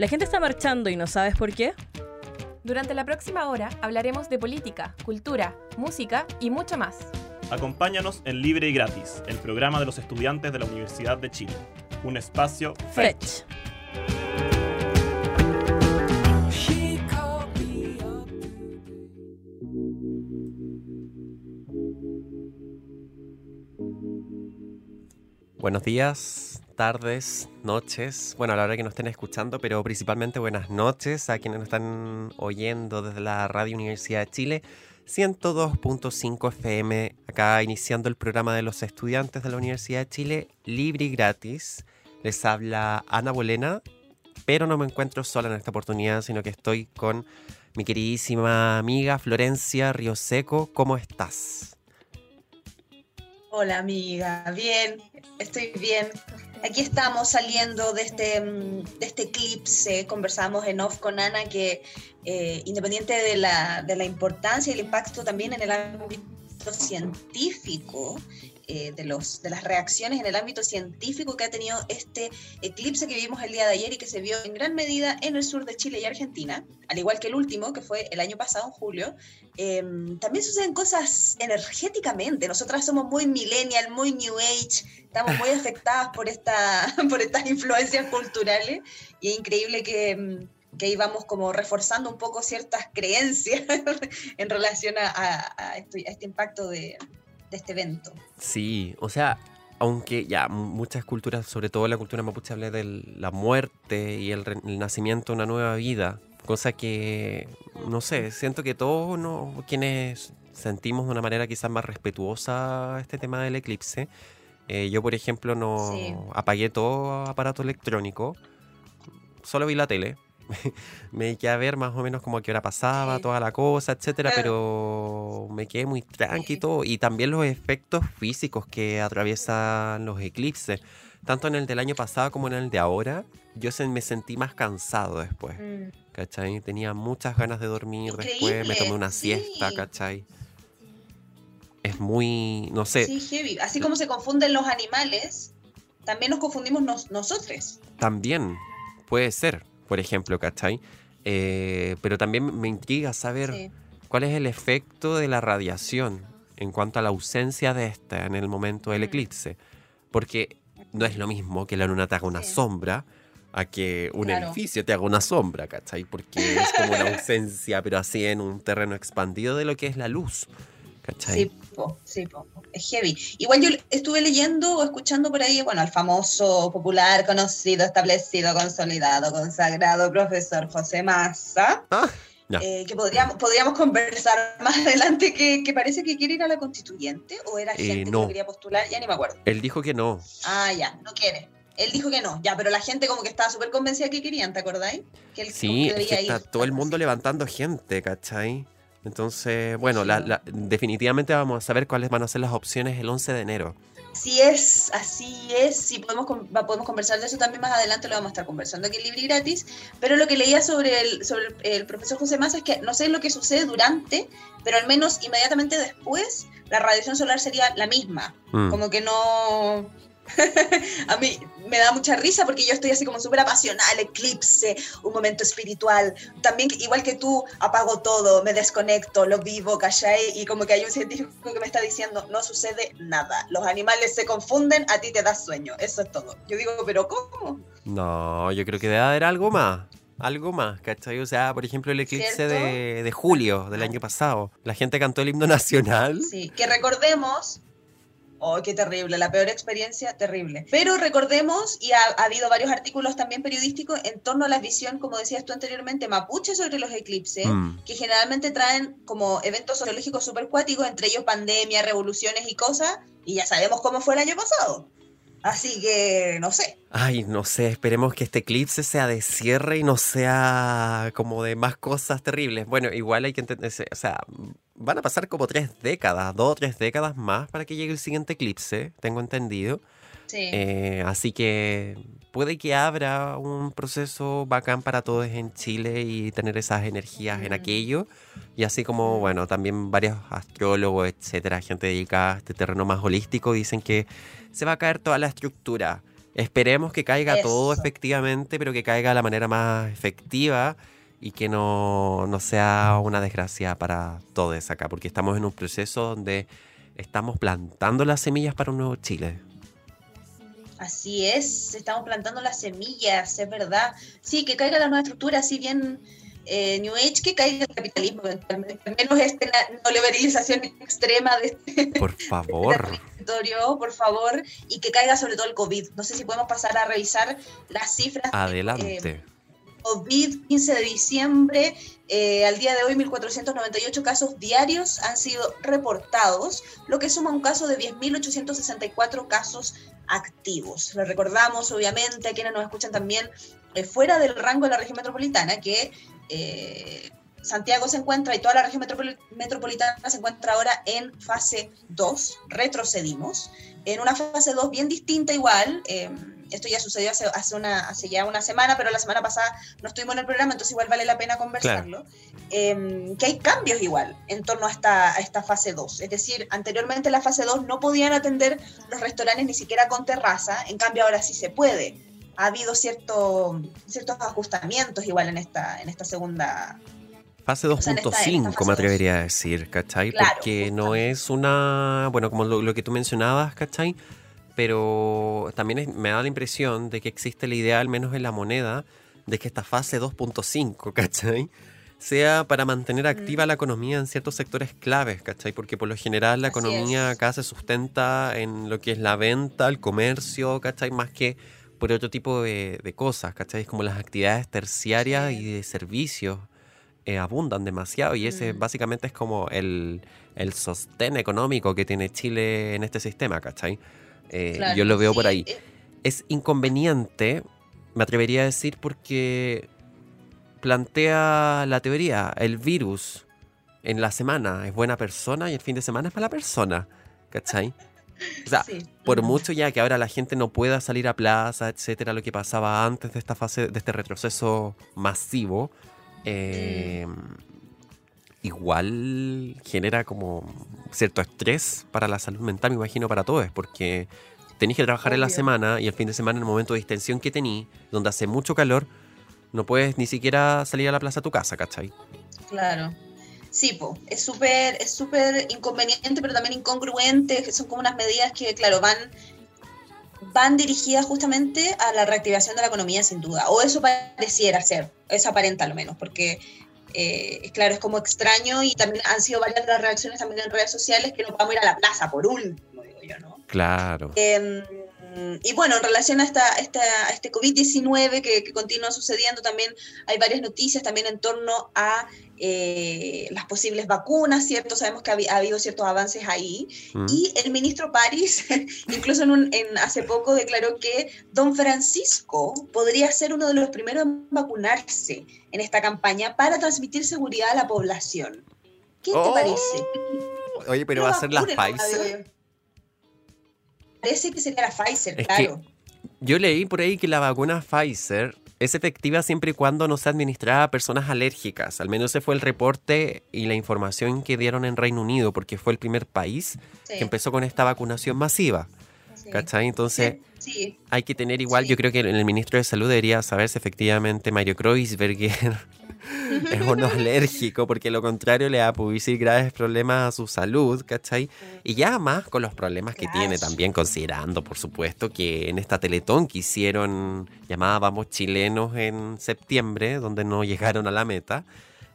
¿La gente está marchando y no sabes por qué? Durante la próxima hora hablaremos de política, cultura, música y mucho más. Acompáñanos en Libre y Gratis, el programa de los estudiantes de la Universidad de Chile. Un espacio Fetch. Buenos días, tardes, noches, bueno, a la hora que nos estén escuchando, pero principalmente buenas noches a quienes nos están oyendo desde la Radio Universidad de Chile, 102.5 FM, acá iniciando el programa de los estudiantes de la Universidad de Chile, libre y gratis. Les habla Ana Bolena, pero no me encuentro sola en esta oportunidad, sino que estoy con mi queridísima amiga Florencia Rioseco. ¿Cómo estás? Hola amiga, bien, estoy bien. Aquí estamos saliendo de este eclipse. Conversamos en off con Ana que independiente de la importancia y el impacto también en el ámbito científico, de las reacciones en el ámbito científico que ha tenido este eclipse que vimos el día de ayer y que se vio en gran medida en el sur de Chile y Argentina, al igual que el último, que fue el año pasado, en julio. También suceden cosas energéticamente. Nosotras somos muy millennial, muy new age, estamos muy afectadas por estas influencias culturales, y es increíble que íbamos como reforzando un poco ciertas creencias en relación a este impacto de este evento. Sí, o sea, aunque ya muchas culturas, sobre todo la cultura mapuche, habla de la muerte y el nacimiento de una nueva vida, cosa que, no sé, siento que todos quienes sentimos de una manera quizás más respetuosa este tema del eclipse. Yo, por ejemplo, apagué todo aparato electrónico, solo vi la tele. Me dediqué a ver más o menos como a qué hora pasaba, toda la cosa, etcétera, pero me quedé muy tranqui y todo. Y también los efectos físicos que atraviesan los eclipses, tanto en el del año pasado como en el de ahora, yo me sentí más cansado después, ¿cachai? Tenía muchas ganas de dormir. Increíble. Después, me tomé una siesta, ¿cachai? Es muy, no sé. Sí, heavy. Así como se confunden los animales, también nos confundimos nosotros. También, puede ser. Por ejemplo, ¿cachai? Pero también me intriga saber cuál es el efecto de la radiación en cuanto a la ausencia de esta en el momento del eclipse. Porque no es lo mismo que la luna te haga una sombra a que un edificio te haga una sombra, ¿cachai? Porque es como una ausencia, pero así en un terreno expandido de lo que es la luz, ¿cachai? Sí, es heavy. Igual yo estuve leyendo o escuchando por ahí, bueno, al famoso, popular, conocido, establecido, consolidado, consagrado profesor José Massa, que podríamos conversar más adelante, que parece que quiere ir a la constituyente, o era gente que lo quería postular, ya ni me acuerdo. Él dijo que no. Ya, no quiere. Él dijo que no, ya, pero la gente como que estaba súper convencida que querían, ¿te acordáis? Que él sí, como que debería está ir, todo el mundo levantando gente, ¿cachai? Entonces, bueno, definitivamente vamos a saber cuáles van a ser las opciones el 11 de enero. Así es, sí, podemos conversar de eso también más adelante, lo vamos a estar conversando aquí en Libre y Gratis, pero lo que leía sobre el profesor José Massa es que no sé lo que sucede durante, pero al menos inmediatamente después, la radiación solar sería la misma, como que no... A mí me da mucha risa porque yo estoy así como súper apasionada, el eclipse, un momento espiritual. También, igual que tú, apago todo, me desconecto, lo vivo, ¿cachai? Y como que hay un científico que me está diciendo, no sucede nada. Los animales se confunden, a ti te da sueño. Eso es todo. Yo digo, ¿pero cómo? No, yo creo que debe haber algo más. Algo más, ¿cachai? O sea, por ejemplo, el eclipse de julio del año pasado. La gente cantó el himno nacional. Sí, que recordemos... Oh, qué terrible, la peor experiencia, terrible. Pero recordemos, y ha habido varios artículos también periodísticos en torno a la visión, como decías tú anteriormente, mapuche sobre los eclipses, que generalmente traen como eventos sociológicos súper cuáticos, entre ellos pandemia, revoluciones y cosas, y ya sabemos cómo fue el año pasado. Así que, no sé. Ay, no sé, esperemos que este eclipse sea de cierre y no sea como de más cosas terribles. Bueno, igual hay que entender, o sea, van a pasar como 3 décadas, 2 o 3 décadas más para que llegue el siguiente eclipse, tengo entendido. Sí. Así que puede que abra un proceso bacán para todos en Chile y tener esas energías en aquello. Y así como, bueno, también varios astrólogos, etcétera, gente dedicada a este terreno más holístico, dicen que se va a caer toda la estructura Esperemos que caiga todo Eso. efectivamente, pero que caiga de la manera más efectiva y que no sea una desgracia para todos acá, porque estamos en un proceso donde estamos plantando las semillas para un nuevo Chile. Así es, estamos plantando las semillas, es verdad. Sí, que caiga la nueva estructura, así bien New Age, que caiga el capitalismo eventualmente, al menos esta neoliberalización extrema de Por favor. territorio, por favor, y que caiga sobre todo el COVID. No sé si podemos pasar a revisar las cifras. Adelante. COVID, 15 de diciembre, al día de hoy 1.498 casos diarios han sido reportados, lo que suma un caso de 10.864 casos activos. Le recordamos, obviamente, a quienes nos escuchan también fuera del rango de la región metropolitana, que Santiago se encuentra y toda la región metropolitana se encuentra ahora en fase 2, retrocedimos, en una fase 2 bien distinta igual. Esto ya sucedió hace ya una semana, pero la semana pasada no estuvimos en el programa, entonces igual vale la pena conversarlo. Claro. Que hay cambios igual en torno a esta fase 2. Es decir, anteriormente en la fase 2 no podían atender los restaurantes ni siquiera con terraza, en cambio ahora sí se puede. Ha habido ciertos ajustamientos igual en esta segunda... Fase 2.5 me atrevería a decir, ¿cachai? Claro, porque no es una... Bueno, como lo que tú mencionabas, ¿cachai? Pero también me da la impresión de que existe la idea, al menos en la moneda, de que esta fase 2.5, ¿cachai? Sea para mantener activa la economía en ciertos sectores claves, ¿cachai? Porque por lo general la economía acá se sustenta en lo que es la venta, el comercio, ¿cachai? Más que por otro tipo de cosas, ¿cachai? Es como las actividades terciarias y de servicios abundan demasiado y ese básicamente es como el sostén económico que tiene Chile en este sistema, ¿cachai? Claro, yo lo veo por ahí. Es inconveniente, me atrevería a decir, porque plantea la teoría, el virus en la semana es buena persona y el fin de semana es mala persona, ¿cachai? O sea, por mucho ya que ahora la gente no pueda salir a plaza, etcétera, lo que pasaba antes de esta fase, de este retroceso masivo, igual genera como cierto estrés para la salud mental, me imagino, para todos, porque tenés que trabajar en la semana y el fin de semana, en el momento de distensión que tenís, donde hace mucho calor, no puedes ni siquiera salir a la plaza de tu casa, ¿cachai? Claro. Sí, es súper inconveniente, pero también incongruente, que son como unas medidas que, claro, van dirigidas justamente a la reactivación de la economía, sin duda. O eso pareciera ser, eso aparenta al menos, porque, claro, es como extraño y también han sido varias las reacciones también en redes sociales que no vamos a ir a la plaza, por último, digo yo, ¿no? Claro. Y bueno, en relación a este COVID-19 que continúa sucediendo, también hay varias noticias también en torno a las posibles vacunas, ¿cierto? Sabemos que ha habido ciertos avances ahí. Y el ministro París, incluso hace poco, declaró que don Francisco podría ser uno de los primeros en vacunarse en esta campaña para transmitir seguridad a la población. ¿Qué te parece? Oye, pero va a ser la Pfizer. Parece que sería la Pfizer, es claro. Que yo leí por ahí que la vacuna Pfizer es efectiva siempre y cuando no sea administrada a personas alérgicas. Al menos ese fue el reporte y la información que dieron en Reino Unido, porque fue el primer país que empezó con esta vacunación masiva. ¿Cachai? Entonces hay que tener igual, yo creo que el ministro de Salud debería saberse efectivamente Mario Kreuzberger es o no alérgico, porque lo contrario le va a producir graves problemas a su salud, ¿cachai? Y ya más con los problemas que tiene también, considerando, por supuesto, que en esta Teletón que hicieron, llamada Vamos Chilenos en septiembre, donde no llegaron a la meta,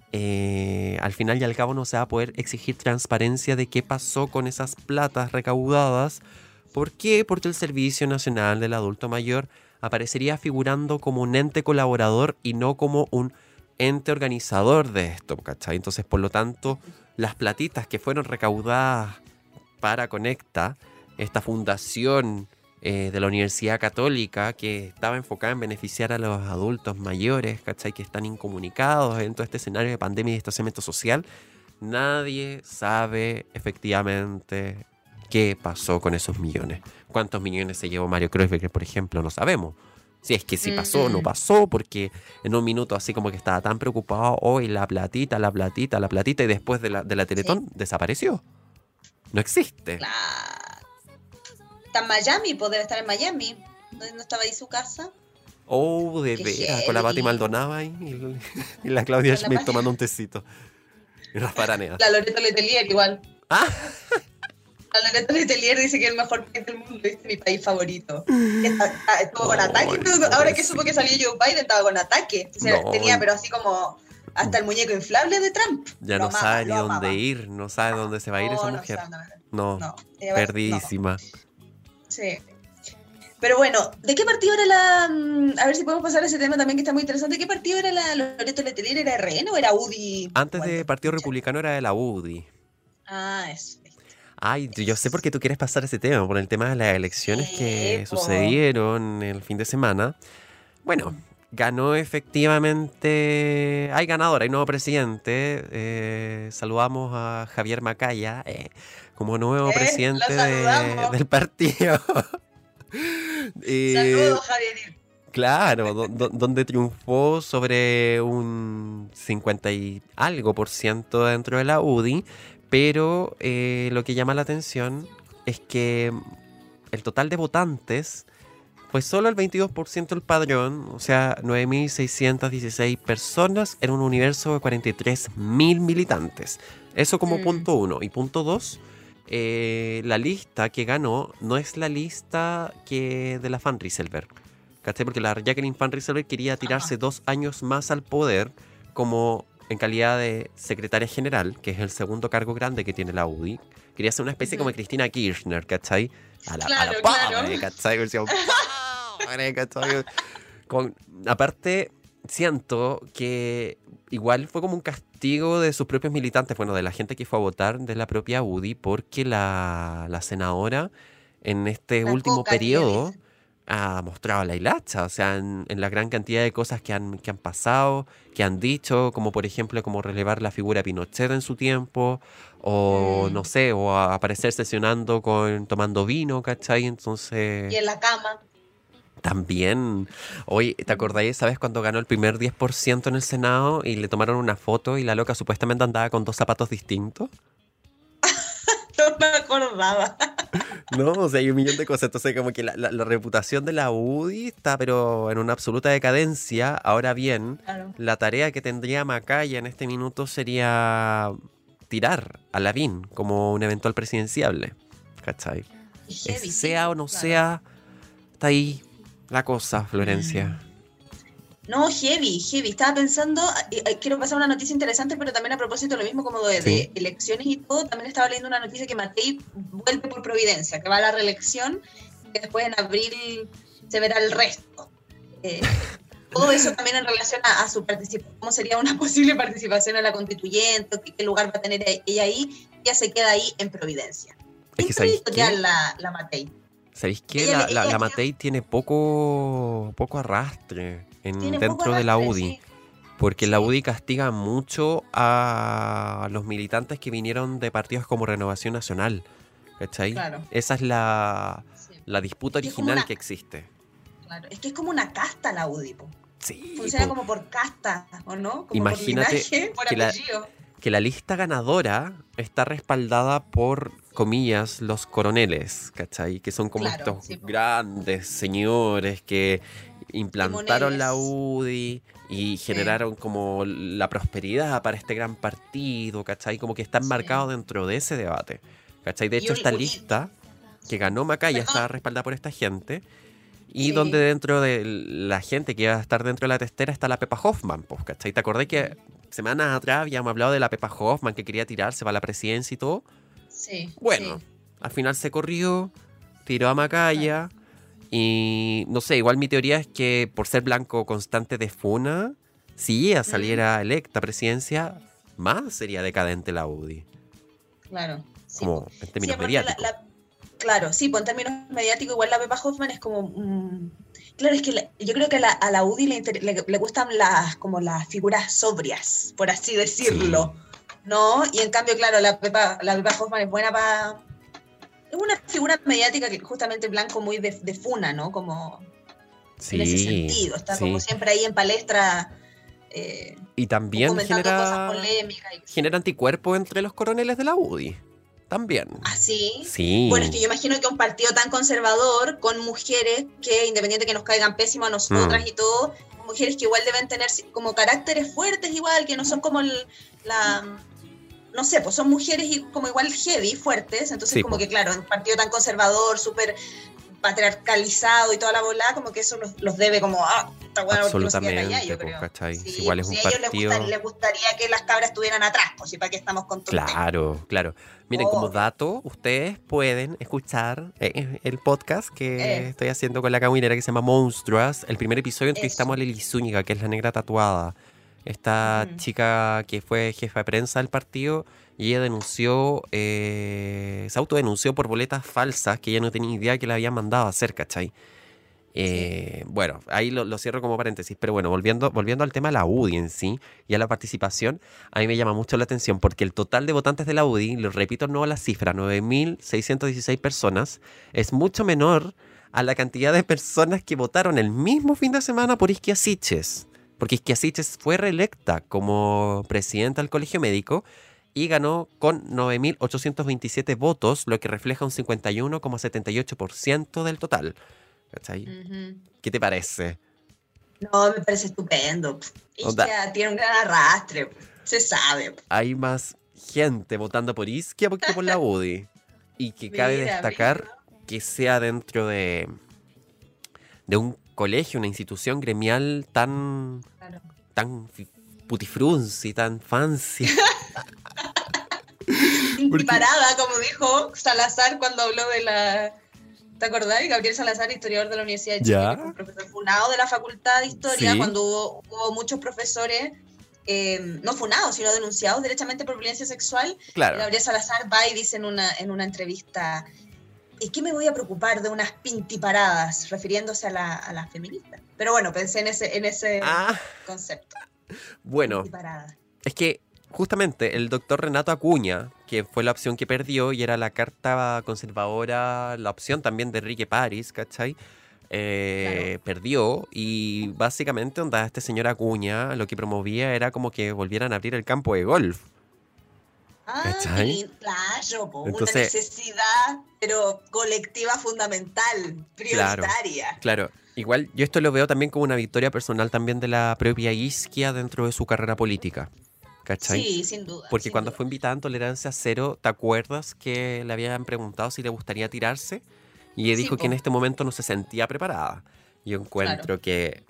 al final y al cabo no se va a poder exigir transparencia de qué pasó con esas platas recaudadas. ¿Por qué? Porque el Servicio Nacional del Adulto Mayor aparecería figurando como un ente colaborador y no como un ente organizador de esto, ¿cachai? Entonces, por lo tanto, las platitas que fueron recaudadas para Conecta, esta fundación de la Universidad Católica que estaba enfocada en beneficiar a los adultos mayores, ¿cachai? Que están incomunicados en todo este escenario de pandemia y distanciamiento social, nadie sabe efectivamente qué pasó con esos millones. ¿Cuántos millones se llevó Mario Kreuzberger, por ejemplo? No sabemos. Si es que sí pasó o no pasó, porque en un minuto así como que estaba tan preocupado, hoy la platita, y después de la Teletón desapareció. No existe. Está en Miami, debe estar en Miami. ¿No estaba ahí su casa? Oh, de Qué veras, con la Pati heavy. Maldonado ahí y la Claudia Con la Schmidt Pati- tomando un tecito. Y las paraneas. La Loreto Letelier igual. Ah, La Loreto Letelier dice que es el mejor país del mundo, es mi país favorito. Estuvo con ataque, Ay, pero ahora que pobrecito. supo que salió Joe Biden estaba con ataque. O sea, No. tenía, pero así como hasta el muñeco inflable de Trump. ya Lo no amaba, sabe ni lo dónde amaba. ir, no sabe dónde se va a ir esa No, mujer. sabe dónde- No, no, ella va- perdidísima. Sí. Pero bueno, ¿de qué partido era la...? A ver si podemos pasar a ese tema también que está muy interesante. ¿De qué partido era la Loreto Letelier? ¿Era RN o era UDI? Antes Bueno, de Partido pucha. Republicano era de la UDI. Ah, eso. Ay, yo sé por qué tú quieres pasar ese tema, por el tema de las elecciones Sí, que po. sucedieron el fin de semana. Bueno, ganó efectivamente, hay ganador, hay nuevo presidente. Saludamos a Javier Macaya como nuevo presidente lo saludamos. del partido. Saludos, Javier. Claro, donde triunfó sobre un 50 y algo por ciento dentro de la UDI, pero lo que llama la atención es que el total de votantes fue solo el 22% del padrón, o sea, 9.616 personas en un universo de 43.000 militantes. Eso como punto uno. Y punto dos, la lista que ganó no es la lista de la Van Rieselberg. ¿Cachai? Porque la Jacqueline Van Rieselberg quería tirarse 2 años más al poder como en calidad de secretaria general, que es el segundo cargo grande que tiene la UDI. Quería ser una especie como de Cristina Kirchner, ¿cachai? A la Claro, padre, claro. ¿cachai? Versión padre, ¿cachai? Aparte, siento que igual fue como un castigo de sus propios militantes, bueno, de la gente que fue a votar de la propia UDI, porque la senadora en este La último coca, que periodo dicen. ha mostrado la hilacha, o sea, en la gran cantidad de cosas que han pasado, que han dicho, como por ejemplo, como relevar la figura de Pinochet en su tiempo, o no sé, o a aparecer sesionando tomando vino, ¿cachai? Entonces, Y en la cama. también, hoy, ¿te acordáis? ¿Sabes cuando ganó el primer 10% en el Senado y le tomaron una foto y la loca supuestamente andaba con 2 zapatos distintos? No me acordaba. No, o sea, hay un millón de cosas. Entonces, como que la reputación de la UDI está, pero en una absoluta decadencia. Ahora bien, Claro. la tarea que tendría Macaya en este minuto sería tirar a Lavín como un eventual presidenciable. ¿Cachai? Heavy, Sea o no claro. sea, está ahí la cosa, Florencia. No, heavy. Estaba pensando, quiero pasar una noticia interesante, pero también a propósito de lo mismo como de Sí. elecciones y todo, también estaba leyendo una noticia que Matei vuelve por Providencia, que va a la reelección, y que después en abril se verá el resto. Todo eso también en relación a su participación, cómo sería una posible participación en la constituyente, qué lugar va a tener ella ahí, ella se queda ahí en Providencia. Es que, ¿sabéis qué? Ya la Matei. ¿Sabéis qué? Ella- ella- La Matei tiene poco arrastre Tiene dentro poco de la arrastre, UDI. sí. Porque la Sí. UDI castiga mucho a los militantes que vinieron de partidos como Renovación Nacional. ¿Cachai? Claro. Esa es la Sí, disputa Y es como original una- que existe. claro. Es que es como una casta la UDI, po. Sí, Funciona po, como por casta, ¿o no? Como Imagínate por linaje, por que la- apellido. que la lista ganadora está respaldada por, comillas, los coroneles, ¿cachai? Que son como Claro, estos sí, po. grandes señores que implantaron la Timoneles. UDI y generaron como la prosperidad para este gran partido, ¿cachai? Como que están Sí. marcados dentro de ese debate, ¿cachai? De Y hecho, un- esta y- lista que ganó Macaya Perdón. está respaldada por esta gente. Y Sí. donde dentro de la gente que iba a estar dentro de la testera está la Pepa Hoffman, pues, ¿cachai? ¿Te acordás que semanas atrás habíamos hablado de la Pepa Hoffman que quería tirarse para la presidencia y todo? Sí. Bueno, sí. al final se corrió, tiró a Macaya y no sé, igual mi teoría es que por ser blanco constante de funa, si ella saliera electa presidencia, más sería decadente la UDI, Claro. Sí, como po. en términos Sí, aparte mediáticos. claro, sí, pues en términos mediáticos, igual la Pepa Hoffman es como. Claro, es que yo creo que a la UDI le gustan como las figuras sobrias, por así decirlo. ¿No? Y en cambio, claro, la Pepa Hoffman es buena para. Es una figura mediática que justamente blanco muy de funa, ¿no? Como en ese sentido. Está sí. como siempre ahí en palestra. Y también Comentando cosas genera polémicas. anticuerpos entre los coroneles de la UDI. También. ¿Ah, sí? Sí. Bueno, es que yo imagino que un partido tan conservador, con mujeres que, independiente que nos caigan pésimo a nosotras y todo, mujeres que igual deben tener como caracteres fuertes igual, que no son como no sé, pues son mujeres como igual heavy, fuertes, entonces Sí, como pues. que claro, un partido tan conservador, súper patriarcalizado y toda la bola, como que eso los debe como, esta buena Absolutamente, yo pues, creo. ¿cachai? Sí, Igual es pues, un si a ellos partido... les gustaría que las cabras estuvieran atrás, pues, ¿y para qué estamos con tonterías? Claro, claro. Miren, como Obvio. dato, ustedes pueden escuchar el podcast que estoy haciendo con la caminera que se llama Monstruas. El primer episodio entrevistamos a Lili Zúñiga, que es la negra tatuada. Esta chica que fue jefa de prensa del partido y ella denunció, se autodenunció por boletas falsas que ella no tenía idea que le habían mandado a hacer, ¿cachai? Bueno, ahí lo cierro como paréntesis, pero bueno, volviendo al tema de la UDI en sí y a la participación, a mí me llama mucho la atención porque el total de votantes de la UDI, lo repito no la cifra, 9.616 personas, es mucho menor a la cantidad de personas que votaron el mismo fin de semana por Isquia Siches, porque Isquia Siches fue reelecta como presidenta del Colegio Médico y ganó con 9.827 votos, lo que refleja un 51,78% del total. ¿Cachai? ¿Qué te parece? No, me parece estupendo. Isquia tiene un gran arrastre, se sabe. Hay más gente votando por Isquia que por la UDI. Y que cabe destacar que sea dentro de un colegio, una institución gremial tan putifrunzi, tan fancy. Parada, como dijo Salazar cuando habló de la... ¿Te acordás? Gabriel Salazar, historiador de la Universidad de Chile, ¿Ya? que fue un profesor funado de la Facultad de Historia, Sí. cuando hubo muchos profesores, no funados, sino denunciados derechamente por violencia sexual. Claro. Gabriel Salazar va y dice en una entrevista, ¿y qué me voy a preocupar de unas pintiparadas? Refiriéndose a la feminista. Pero bueno, pensé en ese concepto. Bueno, Pintiparada. es que justamente el doctor Renato Acuña, que fue la opción que perdió y era la carta conservadora, la opción también de Enrique París, ¿cachai? Claro. Perdió y básicamente este señor Acuña lo que promovía era como que volvieran a abrir el campo de golf. ¿Cachai? Claro, una Entonces, necesidad, pero colectiva fundamental, prioritaria. Claro. Igual yo esto lo veo también como una victoria personal también de la propia Isquia dentro de su carrera política. ¿Cachai? Sí, sin duda. Porque sin cuando duda. fue invitada en Tolerancia Cero, ¿te acuerdas que le habían preguntado si le gustaría tirarse? Y ella dijo que en este momento no se sentía preparada. Yo encuentro que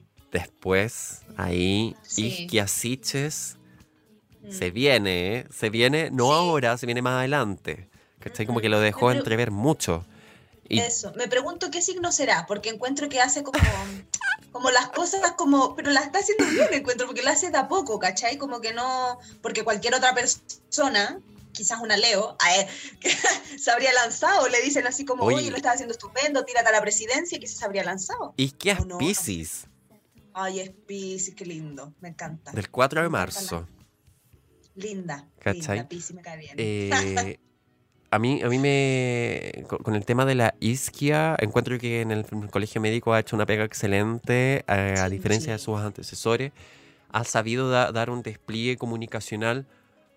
después ahí Isquia Siches se viene, no ahora, se viene más adelante. ¿Cachai? Como que lo dejó entrever mucho. Y eso, me pregunto qué signo será, porque encuentro que hace como las cosas pero la está haciendo bien, encuentro, porque la hace de a poco, ¿cachai? Como que no, porque cualquier otra persona, quizás una Leo, que se habría lanzado, le dicen así como, oye, lo estás haciendo estupendo, tírate a la presidencia, y quizás se habría lanzado. Isquia es Piscis. Ay, es Piscis, qué lindo, me encanta. Del 4 de marzo. Linda, ¿cachai? linda, Piscis me cae bien. A mí con el tema de la Isquia, encuentro que en el colegio médico ha hecho una pega excelente, a diferencia de sus antecesores. Ha sabido dar un despliegue comunicacional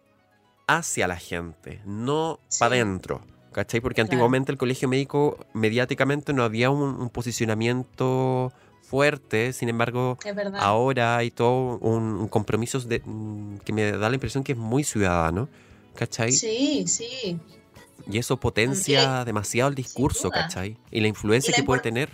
hacia la gente, no para adentro, ¿cachai? Porque antiguamente el colegio médico mediáticamente no había un posicionamiento fuerte, sin embargo, ahora hay todo un compromiso que me da la impresión que es muy ciudadano, ¿cachai? Sí, sí. Y eso potencia demasiado el discurso, ¿cachai? Y la influencia que puede tener.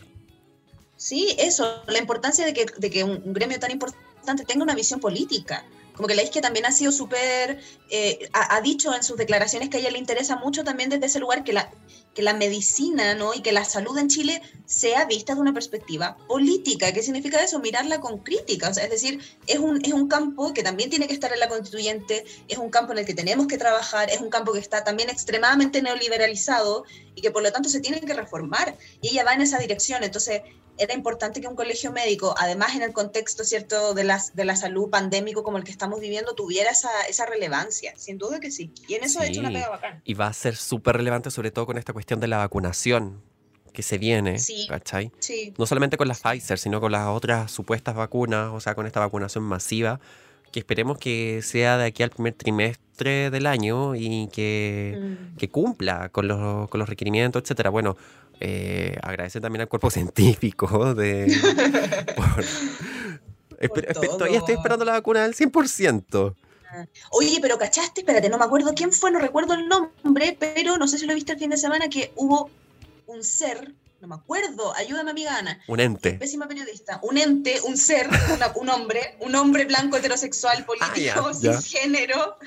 Sí, eso, la importancia de que un gremio tan importante tenga una visión política. Como que la Isquia también ha sido súper, ha dicho en sus declaraciones que a ella le interesa mucho también desde ese lugar que la medicina, ¿no? Y que la salud en Chile sea vista de una perspectiva política. ¿Qué significa eso? Mirarla con crítica. O sea, es decir, es un campo que también tiene que estar en la constituyente, es un campo en el que tenemos que trabajar, es un campo que está también extremadamente neoliberalizado y que por lo tanto se tiene que reformar. Y ella va en esa dirección. Entonces, era importante que un colegio médico, además en el contexto, ¿cierto?, de la salud pandémico como el que estamos viviendo, tuviera esa relevancia. Sin duda que sí. Y en eso ha hecho una pega bacán. Y va a ser súper relevante, sobre todo con esta cuestión de la vacunación que se viene, ¿cachai? Sí. No solamente con la Pfizer, sino con las otras supuestas vacunas, o sea, con esta vacunación masiva, que esperemos que sea de aquí al primer trimestre del año y que cumpla con los requerimientos, etcétera. Bueno, agradecer también al cuerpo científico todavía estoy esperando la vacuna del 100%. Oye, pero ¿cachaste? Espérate, no me acuerdo quién fue, no recuerdo el nombre, pero no sé si lo viste el fin de semana, que hubo un ser, no me acuerdo, ayúdame amiga Ana. Un ente. Pésima periodista. Un ente, un ser, un hombre blanco heterosexual político, cisgénero,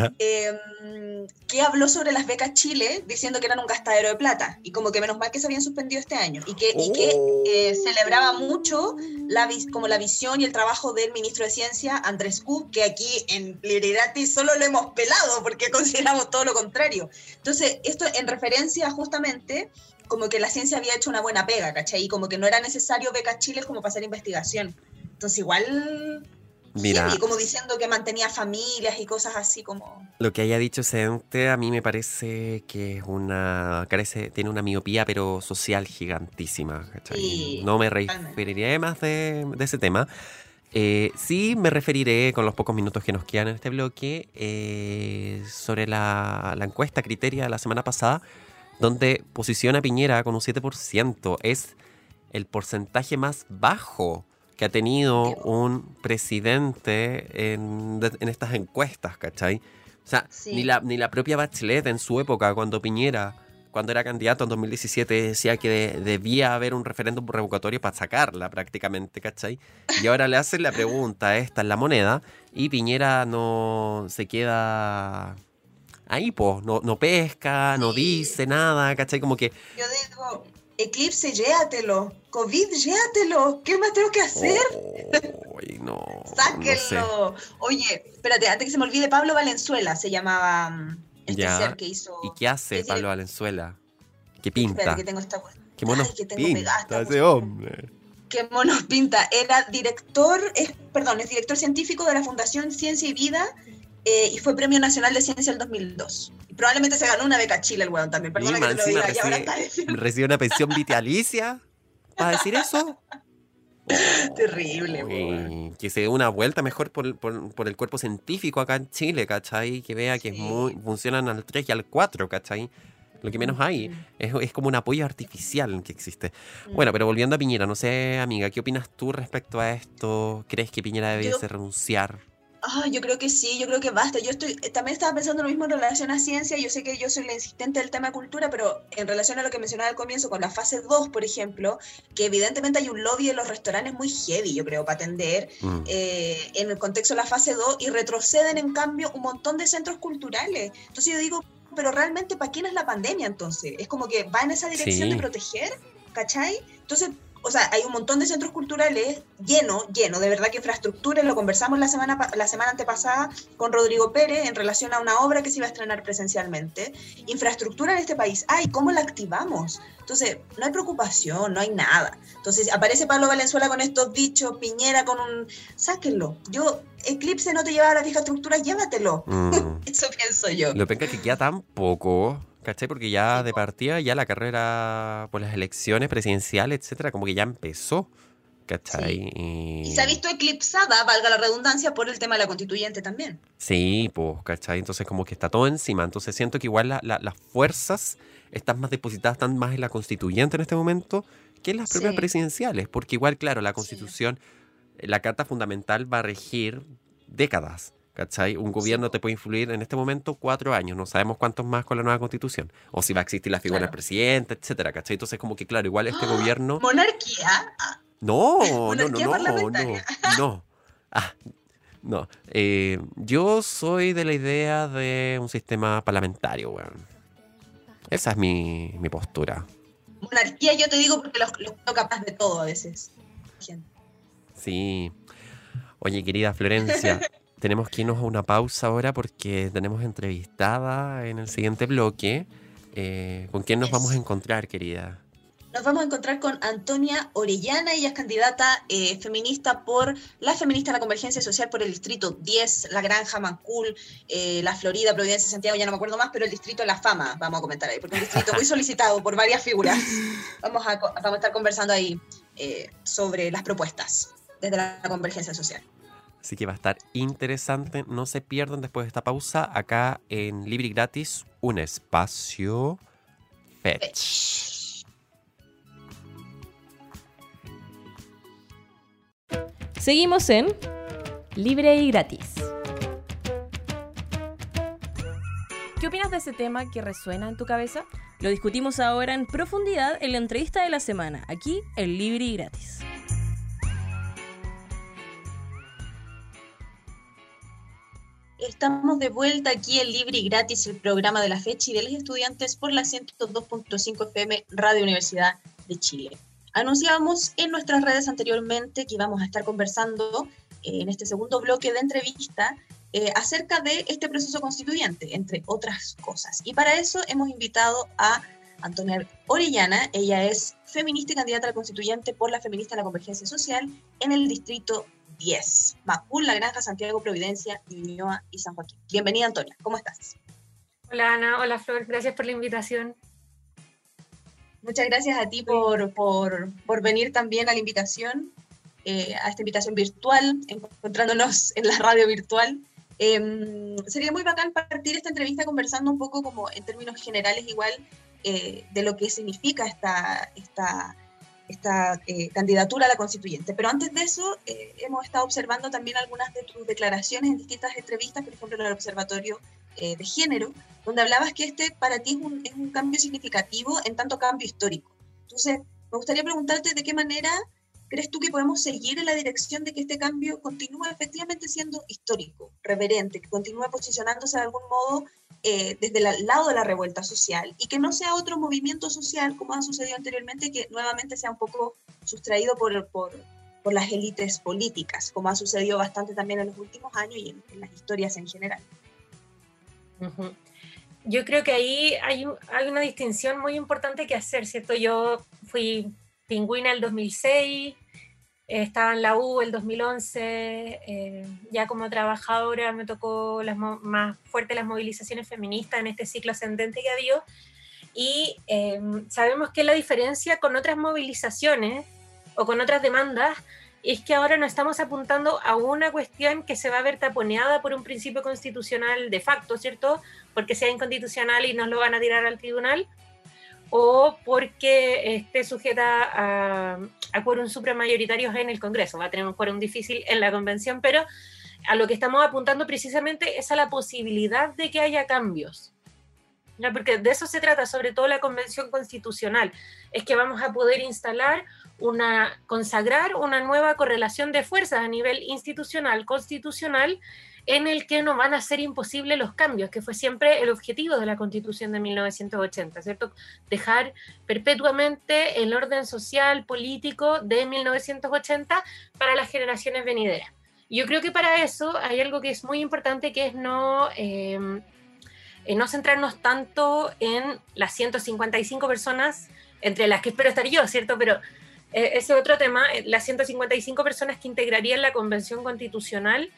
que habló sobre las becas Chile diciendo que eran un gastadero de plata y como que menos mal que se habían suspendido este año y que celebraba mucho como la visión y el trabajo del ministro de Ciencia, Andrés Q, que aquí en Libre y Gratis solo lo hemos pelado porque consideramos todo lo contrario. Entonces, esto en referencia justamente como que la ciencia había hecho una buena pega, ¿cachai? Y como que no era necesario becas Chile como para hacer investigación. Entonces igual, mira, sí, como diciendo que mantenía familias y cosas así como... Lo que haya dicho ese ente a mí me parece que tiene una miopía pero social gigantísima, ¿cachai? Sí, no me referiré más de ese tema. Sí me referiré con los pocos minutos que nos quedan en este bloque sobre la encuesta Criteria de la semana pasada, donde posiciona a Piñera con un 7%. Es el porcentaje más bajo que ha tenido un presidente en estas encuestas, ¿cachai? O sea, sí. ni la propia Bachelet en su época, cuando era candidato en 2017, decía que debía haber un referéndum revocatorio para sacarla prácticamente, ¿cachai? Y ahora le hacen la pregunta esta en La Moneda y Piñera no se queda... ahí, pues, no pesca, no dice nada, ¿cachai? Como que... Yo digo, Eclipse, llévatelo. COVID, llévatelo. ¿Qué más tengo que hacer? No. Sáquenlo. No sé. Oye, espérate, antes que se me olvide, Pablo Valenzuela se llamaba ser que hizo... ¿Y qué hace Pablo Valenzuela? ¿Qué pinta? Espérate, que tengo esta... ¿Qué monos pinta ese hombre? ¿Qué monos pinta? Era es director científico de la Fundación Ciencia y Vida, y fue Premio Nacional de Ciencia el 2002. Y probablemente se ganó una beca Chile el weón también. Perdona que te lo diga. ¿Recibe una pensión vitalicia para decir eso? Terrible, weón. Que se dé una vuelta mejor por el cuerpo científico acá en Chile, ¿cachai? Que vea que funcionan al 3 y al 4, ¿cachai? Lo que menos hay es como un apoyo artificial que existe. Bueno, pero volviendo a Piñera, no sé, amiga, ¿qué opinas tú respecto a esto? ¿Crees que Piñera debiese renunciar? Yo creo que sí, yo creo que basta. También estaba pensando lo mismo en relación a ciencia. Yo sé que yo soy la insistente del tema de cultura, pero en relación a lo que mencionaba al comienzo con la fase 2, por ejemplo, que evidentemente hay un lobby de los restaurantes muy heavy, yo creo, para atender en el contexto de la fase 2, y retroceden en cambio un montón de centros culturales. Entonces yo digo, pero realmente ¿para quién es la pandemia entonces? Es como que va en esa dirección de proteger, ¿cachai? Entonces... O sea, hay un montón de centros culturales lleno, de verdad que infraestructura, lo conversamos la semana antepasada con Rodrigo Pérez en relación a una obra que se iba a estrenar presencialmente. Infraestructura en este país, ¿cómo la activamos? Entonces, no hay preocupación, no hay nada. Entonces, aparece Pablo Valenzuela con estos dichos, Piñera con un... Sáquenlo. Eclipse no te lleva a la fija estructura, llévatelo. Eso pienso yo. Lo penca que queda tan poco... ¿Cachai? Porque ya de partida, ya la carrera por las elecciones presidenciales, etcétera, como que ya empezó, ¿cachai? Sí. Y se ha visto eclipsada, valga la redundancia, por el tema de la constituyente también. Sí, pues, ¿cachai? Entonces como que está todo encima. Entonces siento que igual las fuerzas están más depositadas, están más en la constituyente en este momento que en las propias presidenciales. Porque igual, claro, la constitución, la carta fundamental va a regir décadas. ¿Cachai? Un gobierno te puede influir en este momento 4 años, no sabemos cuántos más con la nueva constitución, o si va a existir la figura del presidente, etcétera, ¿cachai? Entonces como que claro, igual este gobierno... ¿Monarquía? No. Yo soy de la idea de un sistema parlamentario, weón. Esa es mi postura. Monarquía yo te digo porque los creo capaz de todo a veces. Sí. Oye, querida Florencia... Tenemos que irnos a una pausa ahora porque tenemos entrevistada en el siguiente bloque. ¿Con quién nos vamos a encontrar, querida? Nos vamos a encontrar con Antonia Orellana. Ella es candidata feminista por la feminista de la Convergencia Social por el Distrito 10, La Granja, Macul, La Florida, Providencia, Santiago, ya no me acuerdo más, pero el Distrito de La Fama, vamos a comentar ahí, porque es un distrito muy solicitado por varias figuras. Vamos a estar conversando ahí sobre las propuestas desde la Convergencia Social. Así que va a estar interesante. No se pierdan después de esta pausa acá en Libre y Gratis, un espacio Fetch. Seguimos en Libre y Gratis. ¿Qué opinas de ese tema que resuena en tu cabeza? Lo discutimos ahora en profundidad en la entrevista de la semana, aquí en Libre y Gratis. Estamos de vuelta aquí en Libre y Gratis, el programa de la fecha y de los estudiantes por la 102.5 FM Radio Universidad de Chile. Anunciábamos en nuestras redes anteriormente que íbamos a estar conversando en este segundo bloque de entrevista acerca de este proceso constituyente, entre otras cosas. Y para eso hemos invitado a Antonia Orellana. Ella es feminista y candidata a la constituyente por la Feminista de la Convergencia Social en el distrito 10, Macul, La Granja, Santiago, Providencia, Ñuñoa y San Joaquín. Bienvenida, Antonia, ¿cómo estás? Hola Ana, hola Flor, gracias por la invitación. Muchas gracias a ti por venir también a la invitación, a esta invitación virtual, encontrándonos en la radio virtual. Sería muy bacán partir esta entrevista conversando un poco como en términos generales igual de lo que significa esta candidatura a la constituyente. Pero antes de eso, hemos estado observando también algunas de tus declaraciones en distintas entrevistas, por ejemplo en el Observatorio de Género, donde hablabas que para ti es un cambio significativo en tanto cambio histórico. Entonces, me gustaría preguntarte de qué manera crees tú que podemos seguir en la dirección de que este cambio continúe efectivamente siendo histórico, reverente, que continúe posicionándose de algún modo desde el lado de la revuelta social y que no sea otro movimiento social como ha sucedido anteriormente, que nuevamente sea un poco sustraído por las élites políticas, como ha sucedido bastante también en los últimos años y en las historias en general. Uh-huh. Yo creo que ahí hay una distinción muy importante que hacer, ¿cierto? Yo fui pingüina el 2006, estaba en la U el 2011, ya como trabajadora me tocó más fuerte las movilizaciones feministas en este ciclo ascendente que ha habido, y sabemos que la diferencia con otras movilizaciones o con otras demandas es que ahora no estamos apuntando a una cuestión que se va a ver taponeada por un principio constitucional de facto, ¿cierto? Porque sea inconstitucional y nos lo van a tirar al tribunal, o porque esté sujeta a quórum supramayoritarios en el Congreso. Va a tener un quórum difícil en la convención, pero a lo que estamos apuntando precisamente es a la posibilidad de que haya cambios, ¿ya? Porque de eso se trata, sobre todo la convención constitucional, es que vamos a poder consagrar una nueva correlación de fuerzas a nivel institucional, constitucional, en el que no van a ser imposibles los cambios, que fue siempre el objetivo de la Constitución de 1980, ¿cierto? Dejar perpetuamente el orden social, político de 1980 para las generaciones venideras. Yo creo que para eso hay algo que es muy importante, que es no centrarnos tanto en las 155 personas, entre las que espero estar yo, ¿cierto? Pero ese otro tema, las 155 personas que integrarían la Convención Constitucional,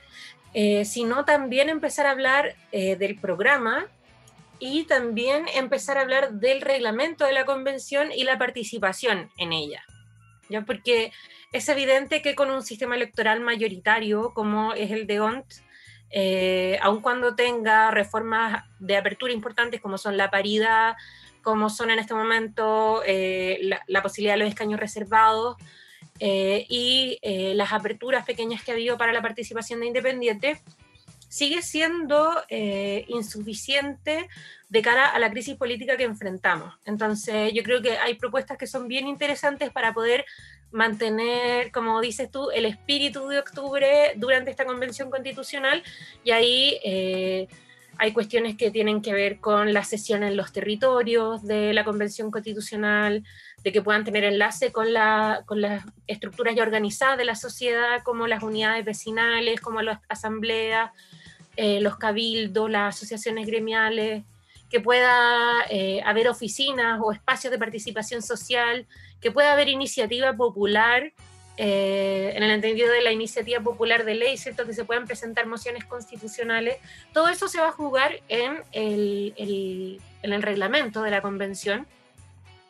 sino también empezar a hablar del programa y también empezar a hablar del reglamento de la convención y la participación en ella, ¿ya? Porque es evidente que con un sistema electoral mayoritario como es el de ONT, aun cuando tenga reformas de apertura importantes como son la paridad, como son en este momento la posibilidad de los escaños reservados, y las aperturas pequeñas que ha habido para la participación de independientes, sigue siendo insuficiente de cara a la crisis política que enfrentamos. Entonces yo creo que hay propuestas que son bien interesantes para poder mantener, como dices tú, el espíritu de octubre durante esta convención constitucional, y ahí hay cuestiones que tienen que ver con la sesión en los territorios de la convención constitucional, de que puedan tener enlace con las estructuras ya organizadas de la sociedad, como las unidades vecinales, como las asambleas, los cabildos, las asociaciones gremiales, que pueda haber oficinas o espacios de participación social, que pueda haber iniciativa popular, en el entendido de la iniciativa popular de ley, ¿cierto? Que se puedan presentar mociones constitucionales. Todo eso se va a jugar en el reglamento de la convención.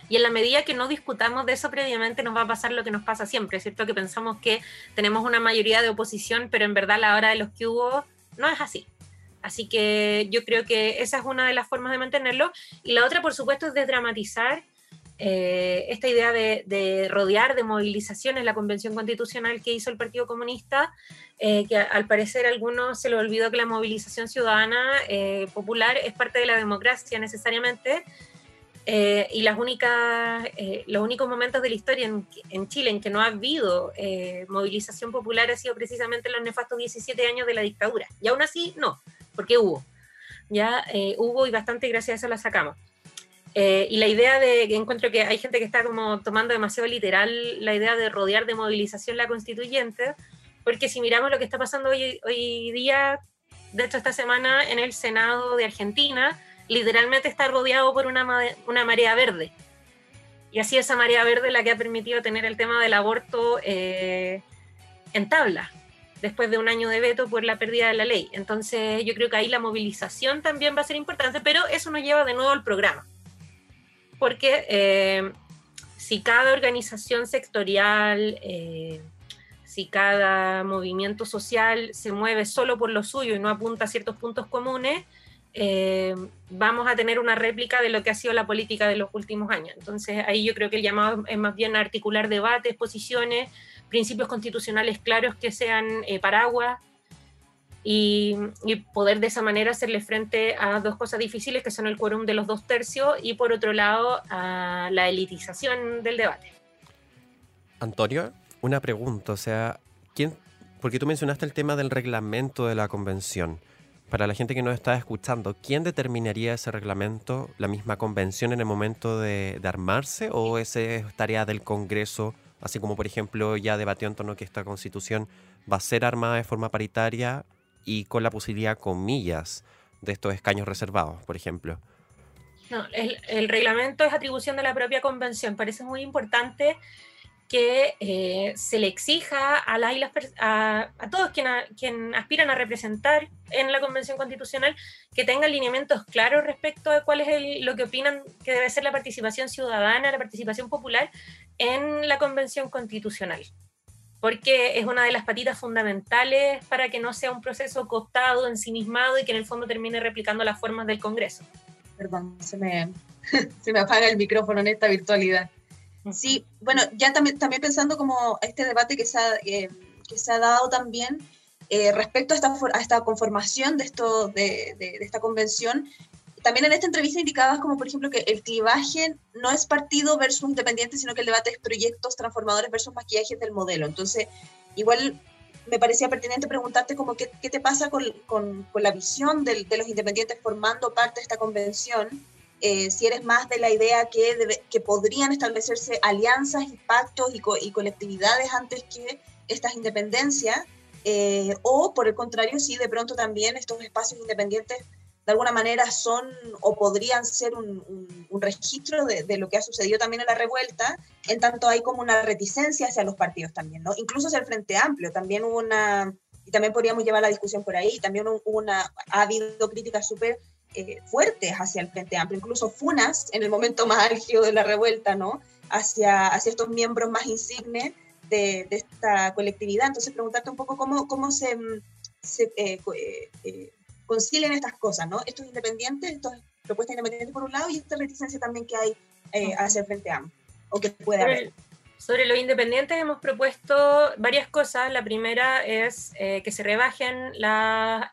Y en la medida que no discutamos de eso previamente, nos va a pasar lo que nos pasa siempre, ¿cierto? Que pensamos que tenemos una mayoría de oposición, pero en verdad a la hora de los que hubo no es así. Así que yo creo que esa es una de las formas de mantenerlo. Y la otra, por supuesto, es desdramatizar esta idea de rodear de movilizaciones la Convención Constitucional que hizo el Partido Comunista, que al parecer a algunos se les olvidó que la movilización ciudadana popular es parte de la democracia necesariamente, y los únicos momentos de la historia en Chile en que no ha habido movilización popular ha sido precisamente los nefastos 17 años de la dictadura. Y aún así, no, porque hubo. Ya hubo y bastante, y gracias a eso la sacamos. Y la idea que encuentro que hay gente que está como tomando demasiado literal la idea de rodear de movilización la constituyente, porque si miramos lo que está pasando hoy día, de hecho esta semana en el Senado de Argentina, literalmente está rodeado por una marea verde. Y así esa marea verde la que ha permitido tener el tema del aborto en tabla, después de un año de veto por la pérdida de la ley. Entonces yo creo que ahí la movilización también va a ser importante, pero eso nos lleva de nuevo al programa. Porque si cada organización sectorial, si cada movimiento social se mueve solo por lo suyo y no apunta a ciertos puntos comunes, vamos a tener una réplica de lo que ha sido la política de los últimos años. Entonces ahí yo creo que el llamado es más bien articular debates, posiciones, principios constitucionales claros que sean paraguas, y poder de esa manera hacerle frente a dos cosas difíciles que son el quórum de los 2/3 y por otro lado a la elitización del debate. Antonio, una pregunta, o sea, porque tú mencionaste el tema del reglamento de la convención. Para la gente que nos está escuchando, ¿quién determinaría ese reglamento? ¿La misma convención en el momento de armarse o esa es tarea del Congreso? Así como, por ejemplo, ya debatió en torno a que esta constitución va a ser armada de forma paritaria y con la posibilidad, comillas, de estos escaños reservados, por ejemplo. No, el reglamento es atribución de la propia convención. Parece muy importante que se le exija a todos quienes aspiran a representar en la Convención Constitucional que tengan lineamientos claros respecto a cuál es lo que opinan que debe ser la participación ciudadana, la participación popular en la Convención Constitucional. Porque es una de las patitas fundamentales para que no sea un proceso cooptado, ensimismado y que en el fondo termine replicando las formas del Congreso. Perdón, se me apaga el micrófono en esta virtualidad. Sí, bueno, ya también pensando como este debate que se ha dado también respecto a esta conformación de esta convención. También en esta entrevista indicabas como, por ejemplo, que el clivaje no es partido versus independiente, sino que el debate es proyectos transformadores versus maquillajes del modelo. Entonces, igual me parecía pertinente preguntarte como qué te pasa con la visión de los independientes formando parte de esta convención, si eres más de la idea que podrían establecerse alianzas y pactos y colectividades antes que estas independencias, o por el contrario, si de pronto también estos espacios independientes de alguna manera son o podrían ser un registro de lo que ha sucedido también en la revuelta, en tanto hay como una reticencia hacia los partidos también, ¿no? Incluso hacia el Frente Amplio, también hubo y también podríamos llevar la discusión por ahí, también ha habido críticas súper fuertes hacia el Frente Amplio, incluso funas en el momento más álgido de la revuelta, ¿no? Hacia estos miembros más insignes de esta colectividad. Entonces preguntarte un poco cómo se concilian estas cosas, ¿no? Estos independientes, estas propuestas independientes por un lado y esta reticencia también que hay hacia el Frente Amplio, o que puede haber. Sobre los independientes hemos propuesto varias cosas. La primera es que se rebajen las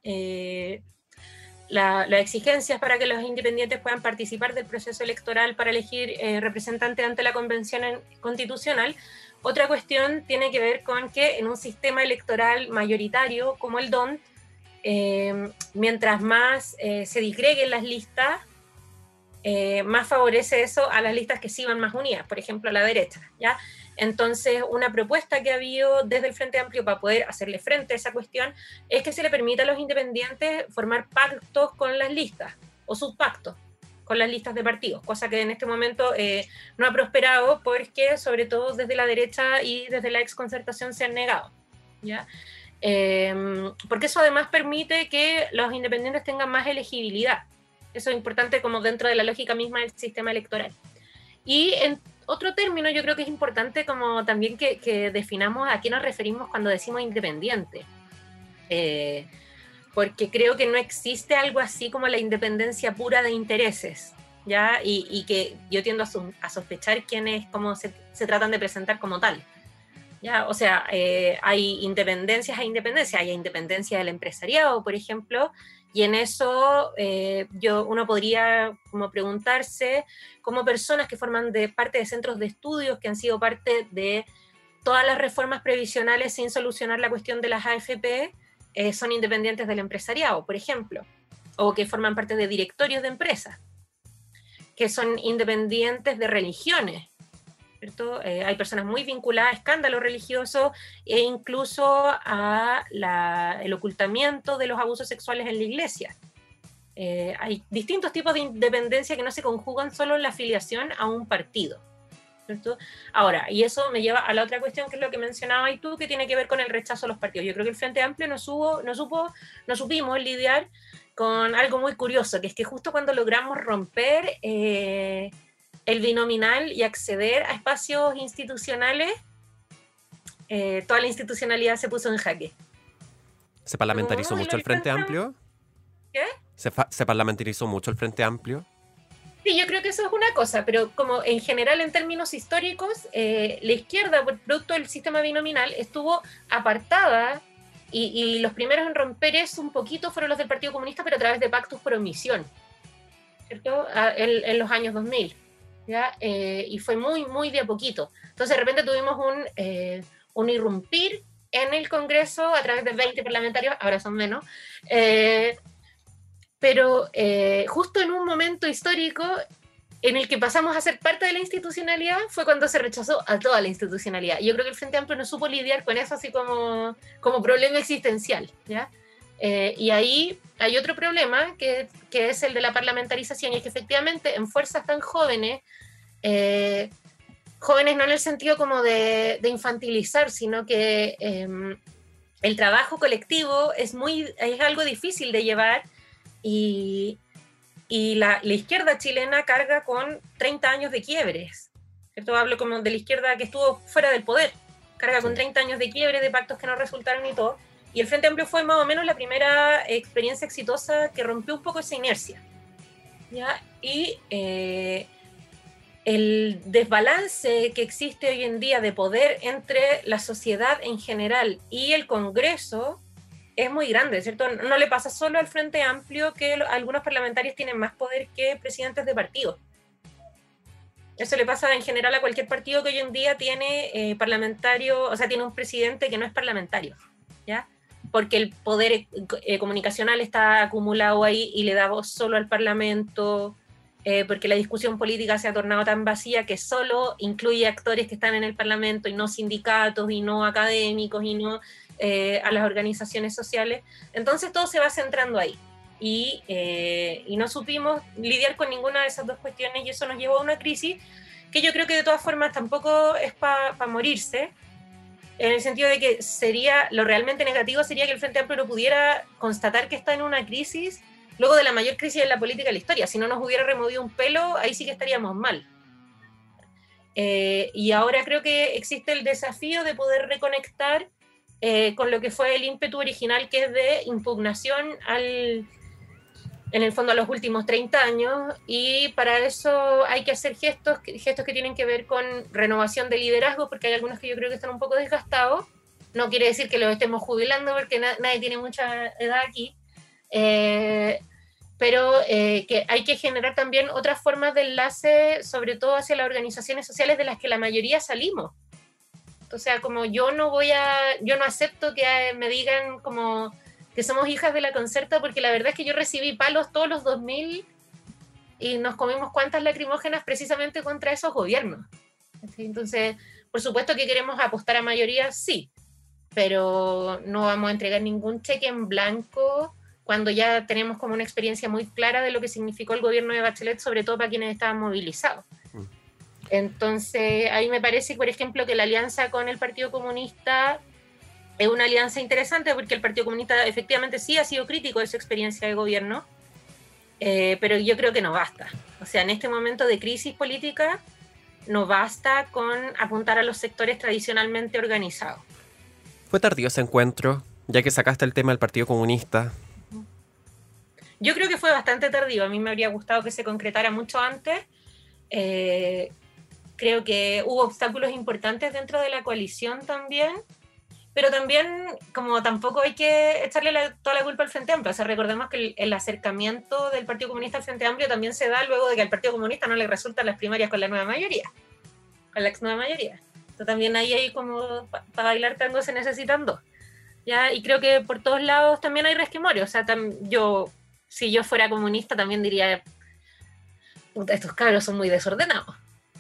exigencias para que los independientes puedan participar del proceso electoral para elegir representantes ante la Convención Constitucional. Otra cuestión tiene que ver con que en un sistema electoral mayoritario como el DONT, mientras más se disgreguen las listas, más favorece eso a las listas que sí van más unidas, por ejemplo a la derecha, ¿ya? Entonces, una propuesta que ha habido desde el Frente Amplio para poder hacerle frente a esa cuestión es que se le permita a los independientes formar pactos con las listas, o subpactos con las listas de partidos, cosa que en este momento no ha prosperado porque, sobre todo desde la derecha y desde la exconcertación, se han negado, ¿ya? Porque eso además permite que los independientes tengan más elegibilidad. Eso es importante como dentro de la lógica misma del sistema electoral. Y en otro término yo creo que es importante como también que definamos a qué nos referimos cuando decimos independiente. Porque creo que no existe algo así como la independencia pura de intereses, ¿ya? Y que yo tiendo a sospechar quiénes como se tratan de presentar como tal, ¿ya? O sea, hay independencias a independencia, hay independencia del empresariado, por ejemplo, y en eso uno podría como preguntarse cómo personas que forman parte de centros de estudios, que han sido parte de todas las reformas previsionales sin solucionar la cuestión de las AFP, son independientes del empresariado, por ejemplo, o que forman parte de directorios de empresas, que son independientes de religiones, ¿cierto? Hay personas muy vinculadas a escándalos religiosos e incluso a el ocultamiento de los abusos sexuales en la iglesia. Hay distintos tipos de independencia que no se conjugan solo en la afiliación a un partido, ¿cierto? Ahora, y eso me lleva a la otra cuestión, que es lo que mencionabas tú, que tiene que ver con el rechazo a los partidos. Yo creo que el Frente Amplio no supimos lidiar con algo muy curioso, que es que justo cuando logramos romper el binominal y acceder a espacios institucionales, toda la institucionalidad se puso en jaque. ¿Se parlamentarizó mucho el Frente Amplio? ¿Qué? ¿Se parlamentarizó mucho el Frente Amplio? Sí, yo creo que eso es una cosa, pero como en general en términos históricos, la izquierda, por producto del sistema binominal, estuvo apartada y los primeros en romper eso un poquito fueron los del Partido Comunista, pero a través de pactos por omisión, ¿cierto? En los años 2000, ¿ya? Y fue muy, muy de a poquito. Entonces de repente tuvimos un irrumpir en el Congreso a través de 20 parlamentarios, ahora son menos, pero justo en un momento histórico en el que pasamos a ser parte de la institucionalidad fue cuando se rechazó a toda la institucionalidad. Y yo creo que el Frente Amplio no supo lidiar con eso así como problema existencial, ¿ya? Y ahí hay otro problema que es el de la parlamentarización, y es que efectivamente en fuerzas tan jóvenes, jóvenes no en el sentido como de infantilizar, sino que el trabajo colectivo es algo difícil de llevar. Y la izquierda chilena carga con 30 años de quiebres, ¿cierto? Hablo como de la izquierda que estuvo fuera del poder, carga con 30 años de quiebres, de pactos que no resultaron y todo, y el Frente Amplio fue más o menos la primera experiencia exitosa que rompió un poco esa inercia, ¿ya? Y el desbalance que existe hoy en día de poder entre la sociedad en general y el Congreso es muy grande, ¿cierto? No le pasa solo al Frente Amplio que algunos parlamentarios tienen más poder que presidentes de partidos. Eso le pasa en general a cualquier partido que hoy en día tiene tiene un presidente que no es parlamentario, ¿ya? Porque el poder comunicacional está acumulado ahí y le da voz solo al Parlamento, porque la discusión política se ha tornado tan vacía que solo incluye actores que están en el Parlamento y no sindicatos y no académicos y no a las organizaciones sociales. Entonces todo se va centrando ahí y no supimos lidiar con ninguna de esas dos cuestiones, y eso nos llevó a una crisis que yo creo que de todas formas tampoco es para morirse, en el sentido de que lo realmente negativo sería que el Frente Amplio no pudiera constatar que está en una crisis luego de la mayor crisis en la política de la historia. Si no nos hubiera removido un pelo, ahí sí que estaríamos mal. Y ahora creo que existe el desafío de poder reconectar con lo que fue el ímpetu original, que es de impugnación en el fondo a los últimos 30 años, y para eso hay que hacer gestos que tienen que ver con renovación de liderazgo, porque hay algunos que yo creo que están un poco desgastados. No quiere decir que los estemos jubilando, porque nadie tiene mucha edad aquí, pero que hay que generar también otras formas de enlace, sobre todo hacia las organizaciones sociales de las que la mayoría salimos. O sea, como yo no acepto que me digan como que somos hijas de la Concerta, porque la verdad es que yo recibí palos todos los 2000 y nos comimos cuantas lacrimógenas precisamente contra esos gobiernos. Entonces, por supuesto que queremos apostar a mayoría, sí, pero no vamos a entregar ningún cheque en blanco cuando ya tenemos como una experiencia muy clara de lo que significó el gobierno de Bachelet, sobre todo para quienes estaban movilizados. Entonces, ahí me parece, por ejemplo, que la alianza con el Partido Comunista es una alianza interesante, porque el Partido Comunista efectivamente sí ha sido crítico de su experiencia de gobierno, pero yo creo que no basta. O sea, en este momento de crisis política, no basta con apuntar a los sectores tradicionalmente organizados. ¿Fue tardío ese encuentro, ya que sacaste el tema del Partido Comunista? Yo creo que fue bastante tardío. A mí me habría gustado que se concretara mucho antes. Creo que hubo obstáculos importantes dentro de la coalición también, pero también como tampoco hay que echarle toda la culpa al Frente Amplio. O sea, recordemos que el acercamiento del Partido Comunista al Frente Amplio también se da luego de que al Partido Comunista no le resultan las primarias con la nueva mayoría, con la ex nueva mayoría. Entonces también ahí hay como para bailar tango se necesitan dos, ¿ya? Y creo que por todos lados también hay resquemores. O sea, si yo fuera comunista también diría, puta, estos cabros son muy desordenados.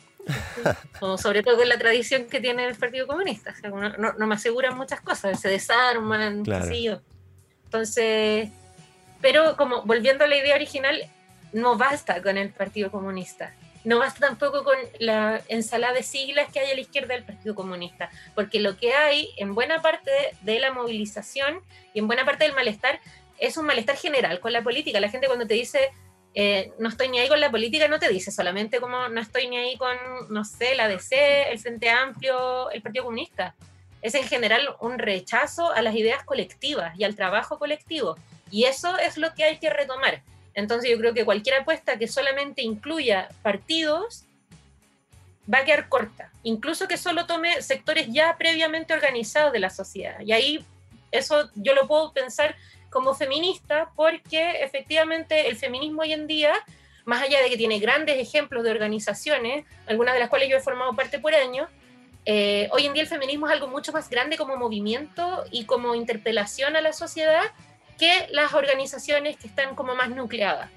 Como sobre todo con la tradición que tiene el Partido Comunista. O sea, no me aseguran muchas cosas, se desarman, claro. Qué sé yo. Entonces, pero como volviendo a la idea original, no basta con el Partido Comunista. No basta tampoco con la ensalada de siglas que hay a la izquierda del Partido Comunista, porque lo que hay en buena parte de la movilización y en buena parte del malestar es un malestar general con la política. La gente cuando te dice no estoy ni ahí con la política, no te dice solamente como no estoy ni ahí con, no sé, la DC, el Frente Amplio, el Partido Comunista. Es en general un rechazo a las ideas colectivas y al trabajo colectivo. Y eso es lo que hay que retomar. Entonces yo creo que cualquier apuesta que solamente incluya partidos va a quedar corta. Incluso que solo tome sectores ya previamente organizados de la sociedad. Y ahí eso yo lo puedo pensar como feminista, porque efectivamente el feminismo hoy en día, más allá de que tiene grandes ejemplos de organizaciones, algunas de las cuales yo he formado parte por años, hoy en día el feminismo es algo mucho más grande como movimiento y como interpelación a la sociedad que las organizaciones que están como más nucleadas.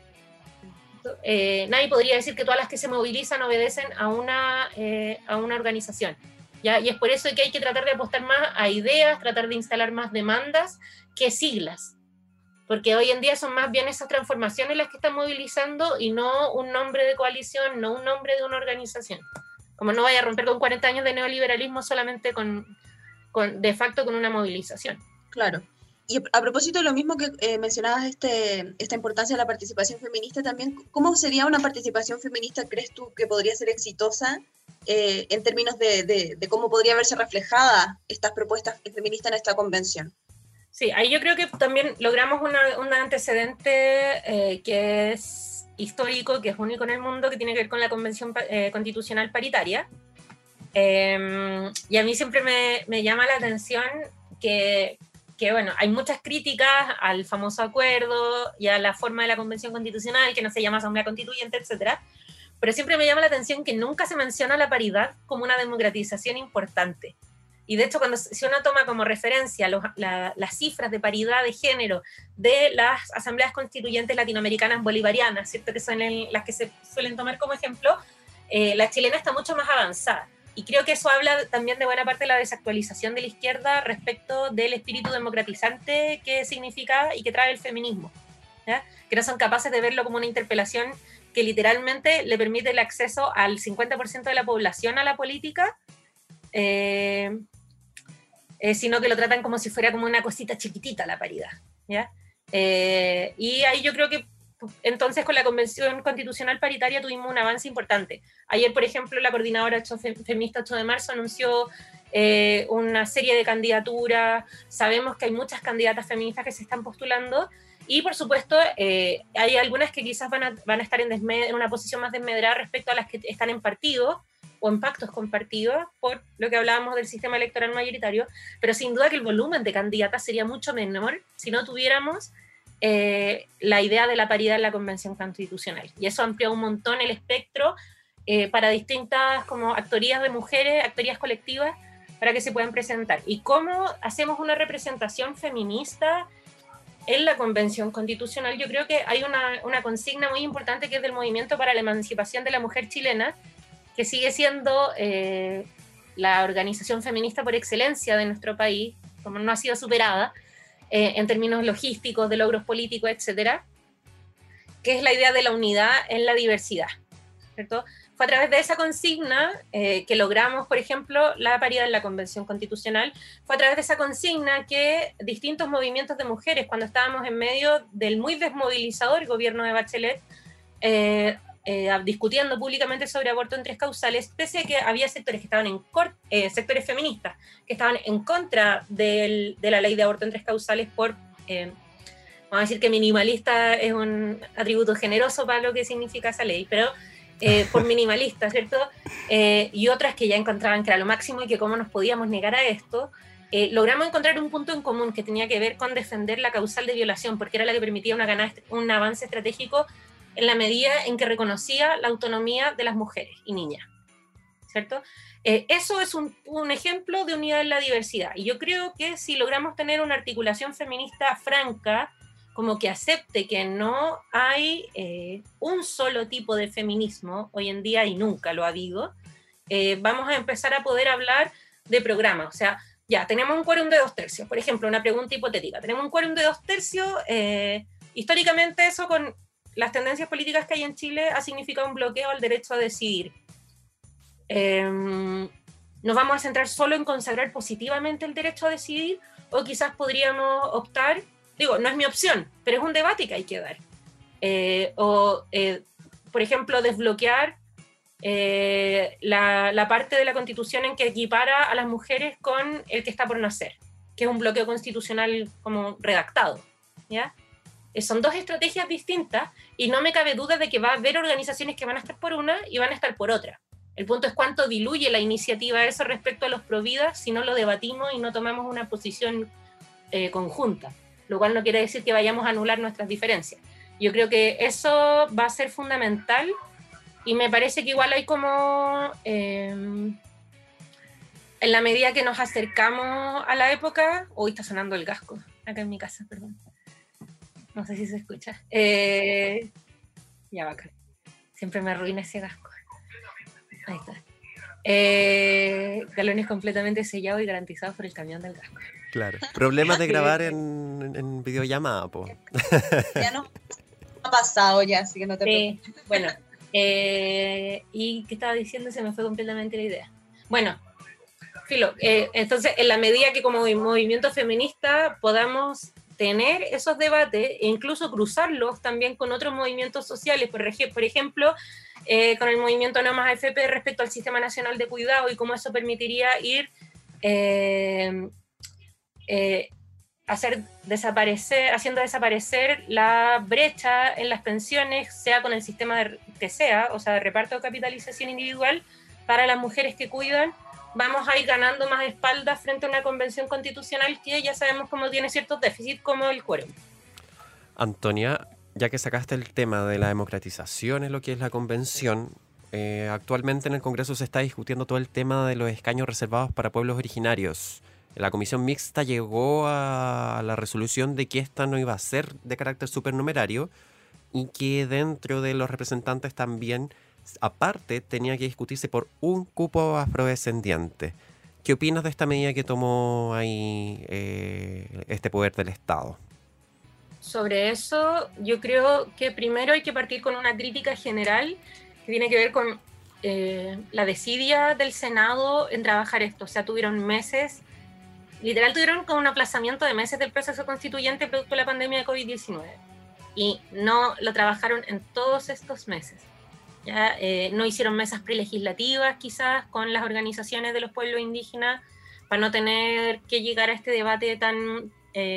Nadie podría decir que todas las que se movilizan obedecen a una organización, ¿ya? Y es por eso que hay que tratar de apostar más a ideas, tratar de instalar más demandas que siglas, porque hoy en día son más bien esas transformaciones las que están movilizando y no un nombre de coalición, no un nombre de una organización. Como no vaya a romper con 40 años de neoliberalismo solamente de facto con una movilización. Claro. Y a propósito de lo mismo que mencionabas, esta importancia de la participación feminista también, ¿cómo sería una participación feminista, crees tú, que podría ser exitosa en términos de cómo podría verse reflejada estas propuestas feministas en esta convención? Sí, ahí yo creo que también logramos un antecedente que es histórico, que es único en el mundo, que tiene que ver con la Convención Constitucional Paritaria. Y a mí siempre me llama la atención que bueno, hay muchas críticas al famoso acuerdo y a la forma de la Convención Constitucional, que no se llama Asamblea Constituyente, etcétera. Pero siempre me llama la atención que nunca se menciona la paridad como una democratización importante. Y de hecho, si uno toma como referencia las cifras de paridad de género de las asambleas constituyentes latinoamericanas bolivarianas, ¿cierto? Que son las que se suelen tomar como ejemplo, la chilena está mucho más avanzada. Y creo que eso habla también de buena parte de la desactualización de la izquierda respecto del espíritu democratizante que significa y que trae el feminismo, ¿ya? Que no son capaces de verlo como una interpelación que literalmente le permite el acceso al 50% de la población a la política, sino que lo tratan como si fuera como una cosita chiquitita la paridad, ¿ya? Y ahí yo creo que entonces con la Convención Constitucional Paritaria tuvimos un avance importante. Ayer, por ejemplo, la coordinadora feminista 8 de marzo anunció una serie de candidaturas. Sabemos que hay muchas candidatas feministas que se están postulando y, por supuesto, hay algunas que quizás van a estar en una posición más desmedrada respecto a las que están en partidos o en pactos con partidos, por lo que hablábamos del sistema electoral mayoritario, pero sin duda que el volumen de candidatas sería mucho menor si no tuviéramos la idea de la paridad en la Convención Constitucional. Y eso amplía un montón el espectro para distintas como actorías de mujeres, actorías colectivas, para que se puedan presentar. ¿Y cómo hacemos una representación feminista en la Convención Constitucional? Yo creo que hay una consigna muy importante que es del Movimiento para la Emancipación de la Mujer Chilena, que sigue siendo la organización feminista por excelencia de nuestro país, como no ha sido superada, en términos logísticos, de logros políticos, etcétera, que es la idea de la unidad en la diversidad, ¿cierto? Fue a través de esa consigna que logramos, por ejemplo, la paridad en la Convención Constitucional. Fue a través de esa consigna que distintos movimientos de mujeres, cuando estábamos en medio del muy desmovilizador gobierno de Bachelet, discutiendo públicamente sobre aborto en 3 causales, pese a que había sectores que estaban sectores feministas que estaban en contra de la ley de aborto en 3 causales por, vamos a decir que minimalista es un atributo generoso para lo que significa esa ley, pero por minimalista, ¿cierto? Y otras que ya encontraban que era lo máximo y que cómo nos podíamos negar a esto. Logramos encontrar un punto en común que tenía que ver con defender la causal de violación, porque era la que permitía un avance estratégico en la medida en que reconocía la autonomía de las mujeres y niñas, ¿cierto? Eso es un ejemplo de unidad en la diversidad, y yo creo que si logramos tener una articulación feminista franca, como que acepte que no hay un solo tipo de feminismo hoy en día, y nunca lo ha habido, vamos a empezar a poder hablar de programas. O sea, ya, tenemos un quórum de 2/3, por ejemplo, una pregunta hipotética. Tenemos un quórum de 2/3, históricamente eso con las tendencias políticas que hay en Chile ha significado un bloqueo al derecho a decidir. ¿Nos vamos a centrar solo en consagrar positivamente el derecho a decidir? O quizás podríamos optar, digo, no es mi opción, pero es un debate que hay que dar. Por ejemplo, desbloquear la parte de la Constitución en que equipara a las mujeres con el que está por nacer, que es un bloqueo constitucional como redactado, ¿ya? Son 2 estrategias distintas y no me cabe duda de que va a haber organizaciones que van a estar por una y van a estar por otra. El punto es cuánto diluye la iniciativa eso respecto a los providas si no lo debatimos y no tomamos una posición conjunta, lo cual no quiere decir que vayamos a anular nuestras diferencias. Yo creo que eso va a ser fundamental y me parece que igual hay como, en la medida que nos acercamos a la época, hoy está sonando el gasco, acá en mi casa, perdón. No sé si se escucha. Ya va acá. Siempre me arruina ese gasco. Ahí está. Galones completamente sellados y garantizados por el camión del gasco. Claro. Problemas de grabar en videollamada, po. Ya no ha pasado ya, así que no te preocupes. Bueno, ¿y qué estaba diciendo? Se me fue completamente la idea. Bueno, filo, entonces en la medida que como movimiento feminista podamos tener esos debates e incluso cruzarlos también con otros movimientos sociales, por ejemplo, con el movimiento No Más AFP respecto al Sistema Nacional de Cuidado y cómo eso permitiría ir haciendo desaparecer la brecha en las pensiones, sea con el sistema que sea, o sea, de reparto o capitalización individual para las mujeres que cuidan. Vamos a ir ganando más espaldas frente a una convención constitucional que ya sabemos cómo tiene ciertos déficits, como el quórum. Antonia, ya que sacaste el tema de la democratización en lo que es la convención, actualmente en el Congreso se está discutiendo todo el tema de los escaños reservados para pueblos originarios. La comisión mixta llegó a la resolución de que esta no iba a ser de carácter supernumerario y que dentro de los representantes también, aparte, tenía que discutirse por un cupo afrodescendiente. ¿Qué opinas de esta medida que tomó ahí este poder del Estado? Sobre eso, yo creo que primero hay que partir con una crítica general que tiene que ver con la desidia del Senado en trabajar esto. O sea, tuvieron meses, literal tuvieron como un aplazamiento de meses del proceso constituyente producto de la pandemia de COVID-19 y no lo trabajaron en todos estos meses. ¿Ya? No hicieron mesas prelegislativas quizás con las organizaciones de los pueblos indígenas para no tener que llegar a este debate tan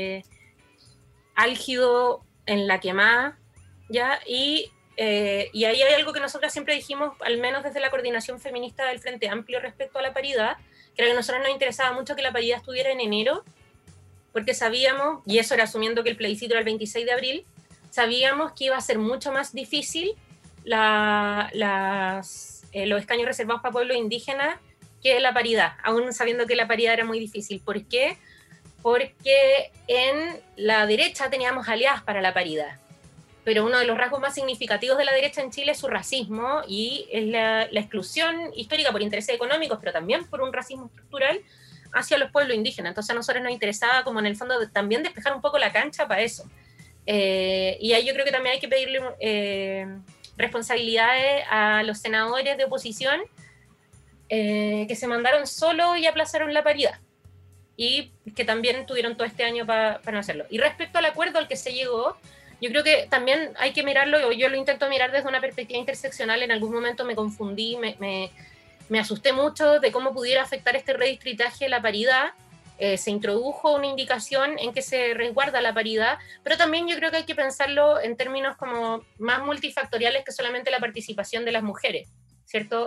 álgido en la quemada, ¿ya? Y ahí hay algo que nosotras siempre dijimos, al menos desde la coordinación feminista del Frente Amplio respecto a la paridad, que era que a nosotros nos interesaba mucho que la paridad estuviera en enero, porque sabíamos, y eso era asumiendo que el plebiscito era el 26 de abril, sabíamos que iba a ser mucho más difícil los escaños reservados para pueblos indígenas que la paridad, aún sabiendo que la paridad era muy difícil. ¿Por qué? Porque en la derecha teníamos aliadas para la paridad, pero uno de los rasgos más significativos de la derecha en Chile es su racismo y es la exclusión histórica por intereses económicos, pero también por un racismo estructural hacia los pueblos indígenas. Entonces a nosotros nos interesaba como en el fondo también despejar un poco la cancha para eso. Y ahí yo creo que también hay que pedirle responsabilidades a los senadores de oposición que se mandaron solo y aplazaron la paridad y que también tuvieron todo este año para no hacerlo. Y respecto al acuerdo al que se llegó, Yo creo que también hay que mirarlo, yo lo intento mirar desde una perspectiva interseccional. En algún momento me confundí, me asusté mucho de cómo pudiera afectar este redistritaje la paridad. Se introdujo una indicación en que se resguarda la paridad, pero también yo creo que hay que pensarlo en términos como más multifactoriales que solamente la participación de las mujeres, ¿cierto?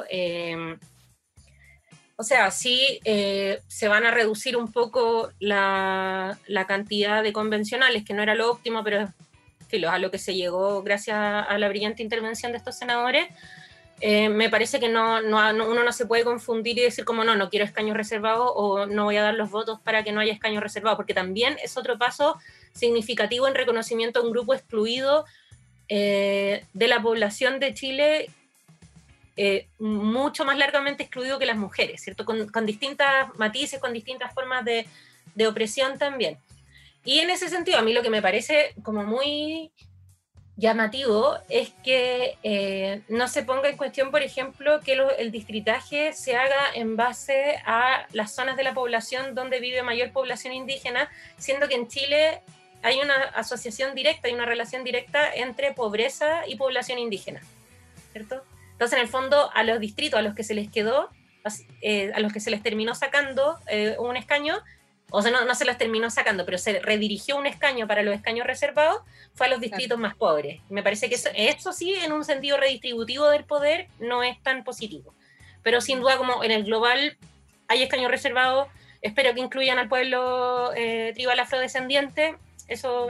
O sea, sí se van a reducir un poco la cantidad de convencionales, que no era lo óptimo, pero filo, a lo que se llegó gracias a la brillante intervención de estos senadores. Me parece que uno no se puede confundir y decir como no quiero escaños reservados o no voy a dar los votos para que no haya escaños reservados, porque también es otro paso significativo en reconocimiento a un grupo excluido de la población de Chile, mucho más largamente excluido que las mujeres, ¿cierto? Con distintas matices, con distintas formas de opresión también. Y en ese sentido, a mí lo que me parece como muy llamativo es que no se ponga en cuestión, por ejemplo, que el distritaje se haga en base a las zonas de la población donde vive mayor población indígena, siendo que en Chile hay una asociación directa, hay una relación directa entre pobreza y población indígena, ¿cierto? Entonces, en el fondo, a los distritos a los que se les quedó, a los que se les terminó sacando un escaño, o sea, no se los terminó sacando, pero se redirigió un escaño para los escaños reservados, fue a los distritos más pobres. Me parece que eso sí, en un sentido redistributivo del poder, no es tan positivo. Pero sin duda, como en el global hay escaños reservados, espero que incluyan al pueblo tribal afrodescendiente, eso...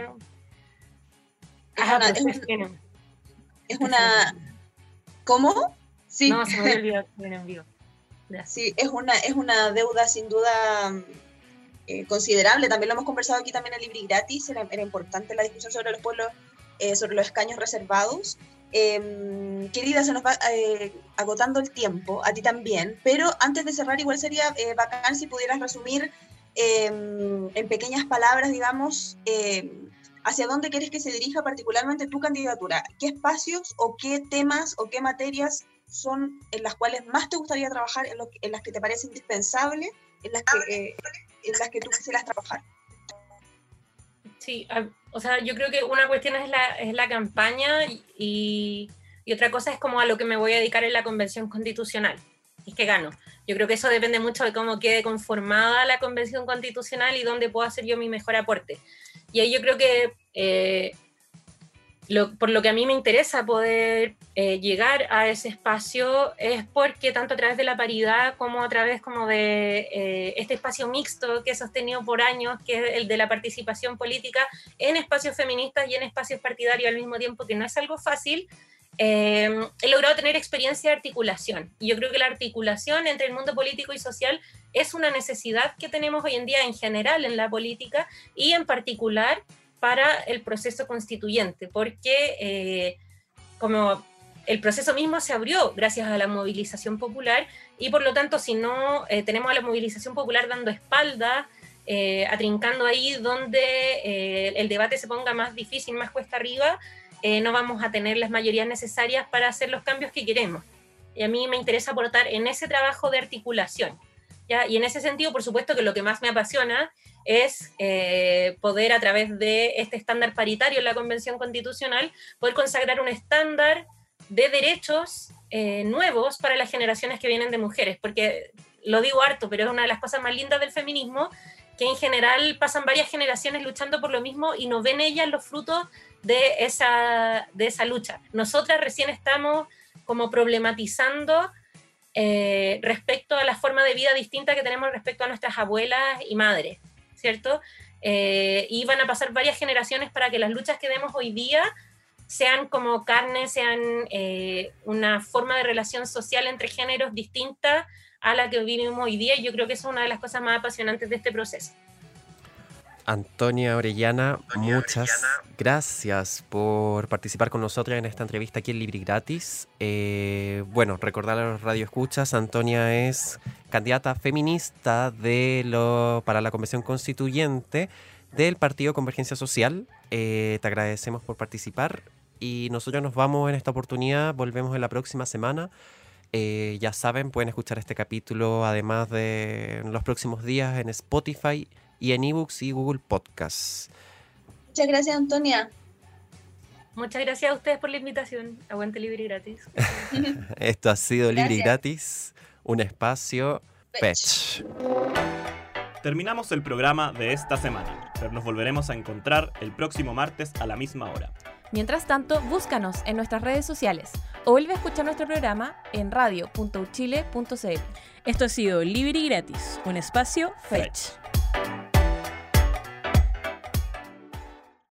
Es una... ¿Cómo? Sí. No, se me había olvidado que en vivo. Sí, es una deuda sin duda considerable. También lo hemos conversado aquí también en Libre y Gratis. Era importante la discusión sobre los pueblos, sobre los escaños reservados. Querida, se nos va agotando el tiempo, a ti también, pero antes de cerrar igual sería bacán si pudieras resumir en pequeñas palabras, digamos, hacia dónde quieres que se dirija particularmente tu candidatura. ¿Qué espacios o qué temas o qué materias son en las cuales más te gustaría trabajar, en las que te parece indispensable, en las que tú quisieras trabajar? Sí, o sea, yo creo que una cuestión es la campaña y otra cosa es como a lo que me voy a dedicar en la convención constitucional, es que gano. Yo creo que eso depende mucho de cómo quede conformada la convención constitucional y dónde puedo hacer yo mi mejor aporte. Y ahí yo creo que por lo que a mí me interesa poder llegar a ese espacio es porque tanto a través de la paridad como a través como de este espacio mixto que he sostenido por años, que es el de la participación política en espacios feministas y en espacios partidarios al mismo tiempo, que no es algo fácil, he logrado tener experiencia de articulación. Y yo creo que la articulación entre el mundo político y social es una necesidad que tenemos hoy en día en general en la política y en particular para el proceso constituyente, porque como el proceso mismo se abrió gracias a la movilización popular y por lo tanto si no tenemos a la movilización popular dando espalda, atrincando ahí donde el debate se ponga más difícil, más cuesta arriba, no vamos a tener las mayorías necesarias para hacer los cambios que queremos. Y a mí me interesa aportar en ese trabajo de articulación, ¿ya? Y en ese sentido, por supuesto que lo que más me apasiona es poder a través de este estándar paritario en la Convención Constitucional, poder consagrar un estándar de derechos nuevos para las generaciones que vienen de mujeres, porque lo digo harto, pero es una de las cosas más lindas del feminismo, que en general pasan varias generaciones luchando por lo mismo y no ven ellas los frutos de esa lucha. Nosotras recién estamos como problematizando respecto a la forma de vida distinta que tenemos respecto a nuestras abuelas y madres, ¿cierto? Y van a pasar varias generaciones para que las luchas que vemos hoy día sean como carne, sean una forma de relación social entre géneros distinta a la que vivimos hoy día, y yo creo que eso es una de las cosas más apasionantes de este proceso. Antonia Orellana, muchas gracias por participar con nosotros en esta entrevista aquí en Libre y Gratis. Bueno, recordar a los radioescuchas, Antonia es candidata feminista para la Convención Constituyente del Partido Convergencia Social. Te agradecemos por participar y nosotros nos vamos en esta oportunidad, volvemos en la próxima semana. Ya saben, pueden escuchar este capítulo además de en los próximos días en Spotify y en eBooks y Google Podcasts. Muchas gracias, Antonia. Muchas gracias a ustedes por la invitación. Aguante Libre y Gratis. Esto ha sido Libre y Gracias. Gratis, un espacio Pech. Pech. Terminamos el programa de esta semana, pero nos volveremos a encontrar el próximo martes a la misma hora. Mientras tanto, búscanos en nuestras redes sociales o vuelve a escuchar nuestro programa en radio.uchile.cl. Esto ha sido Libre y Gratis, un espacio Fetch.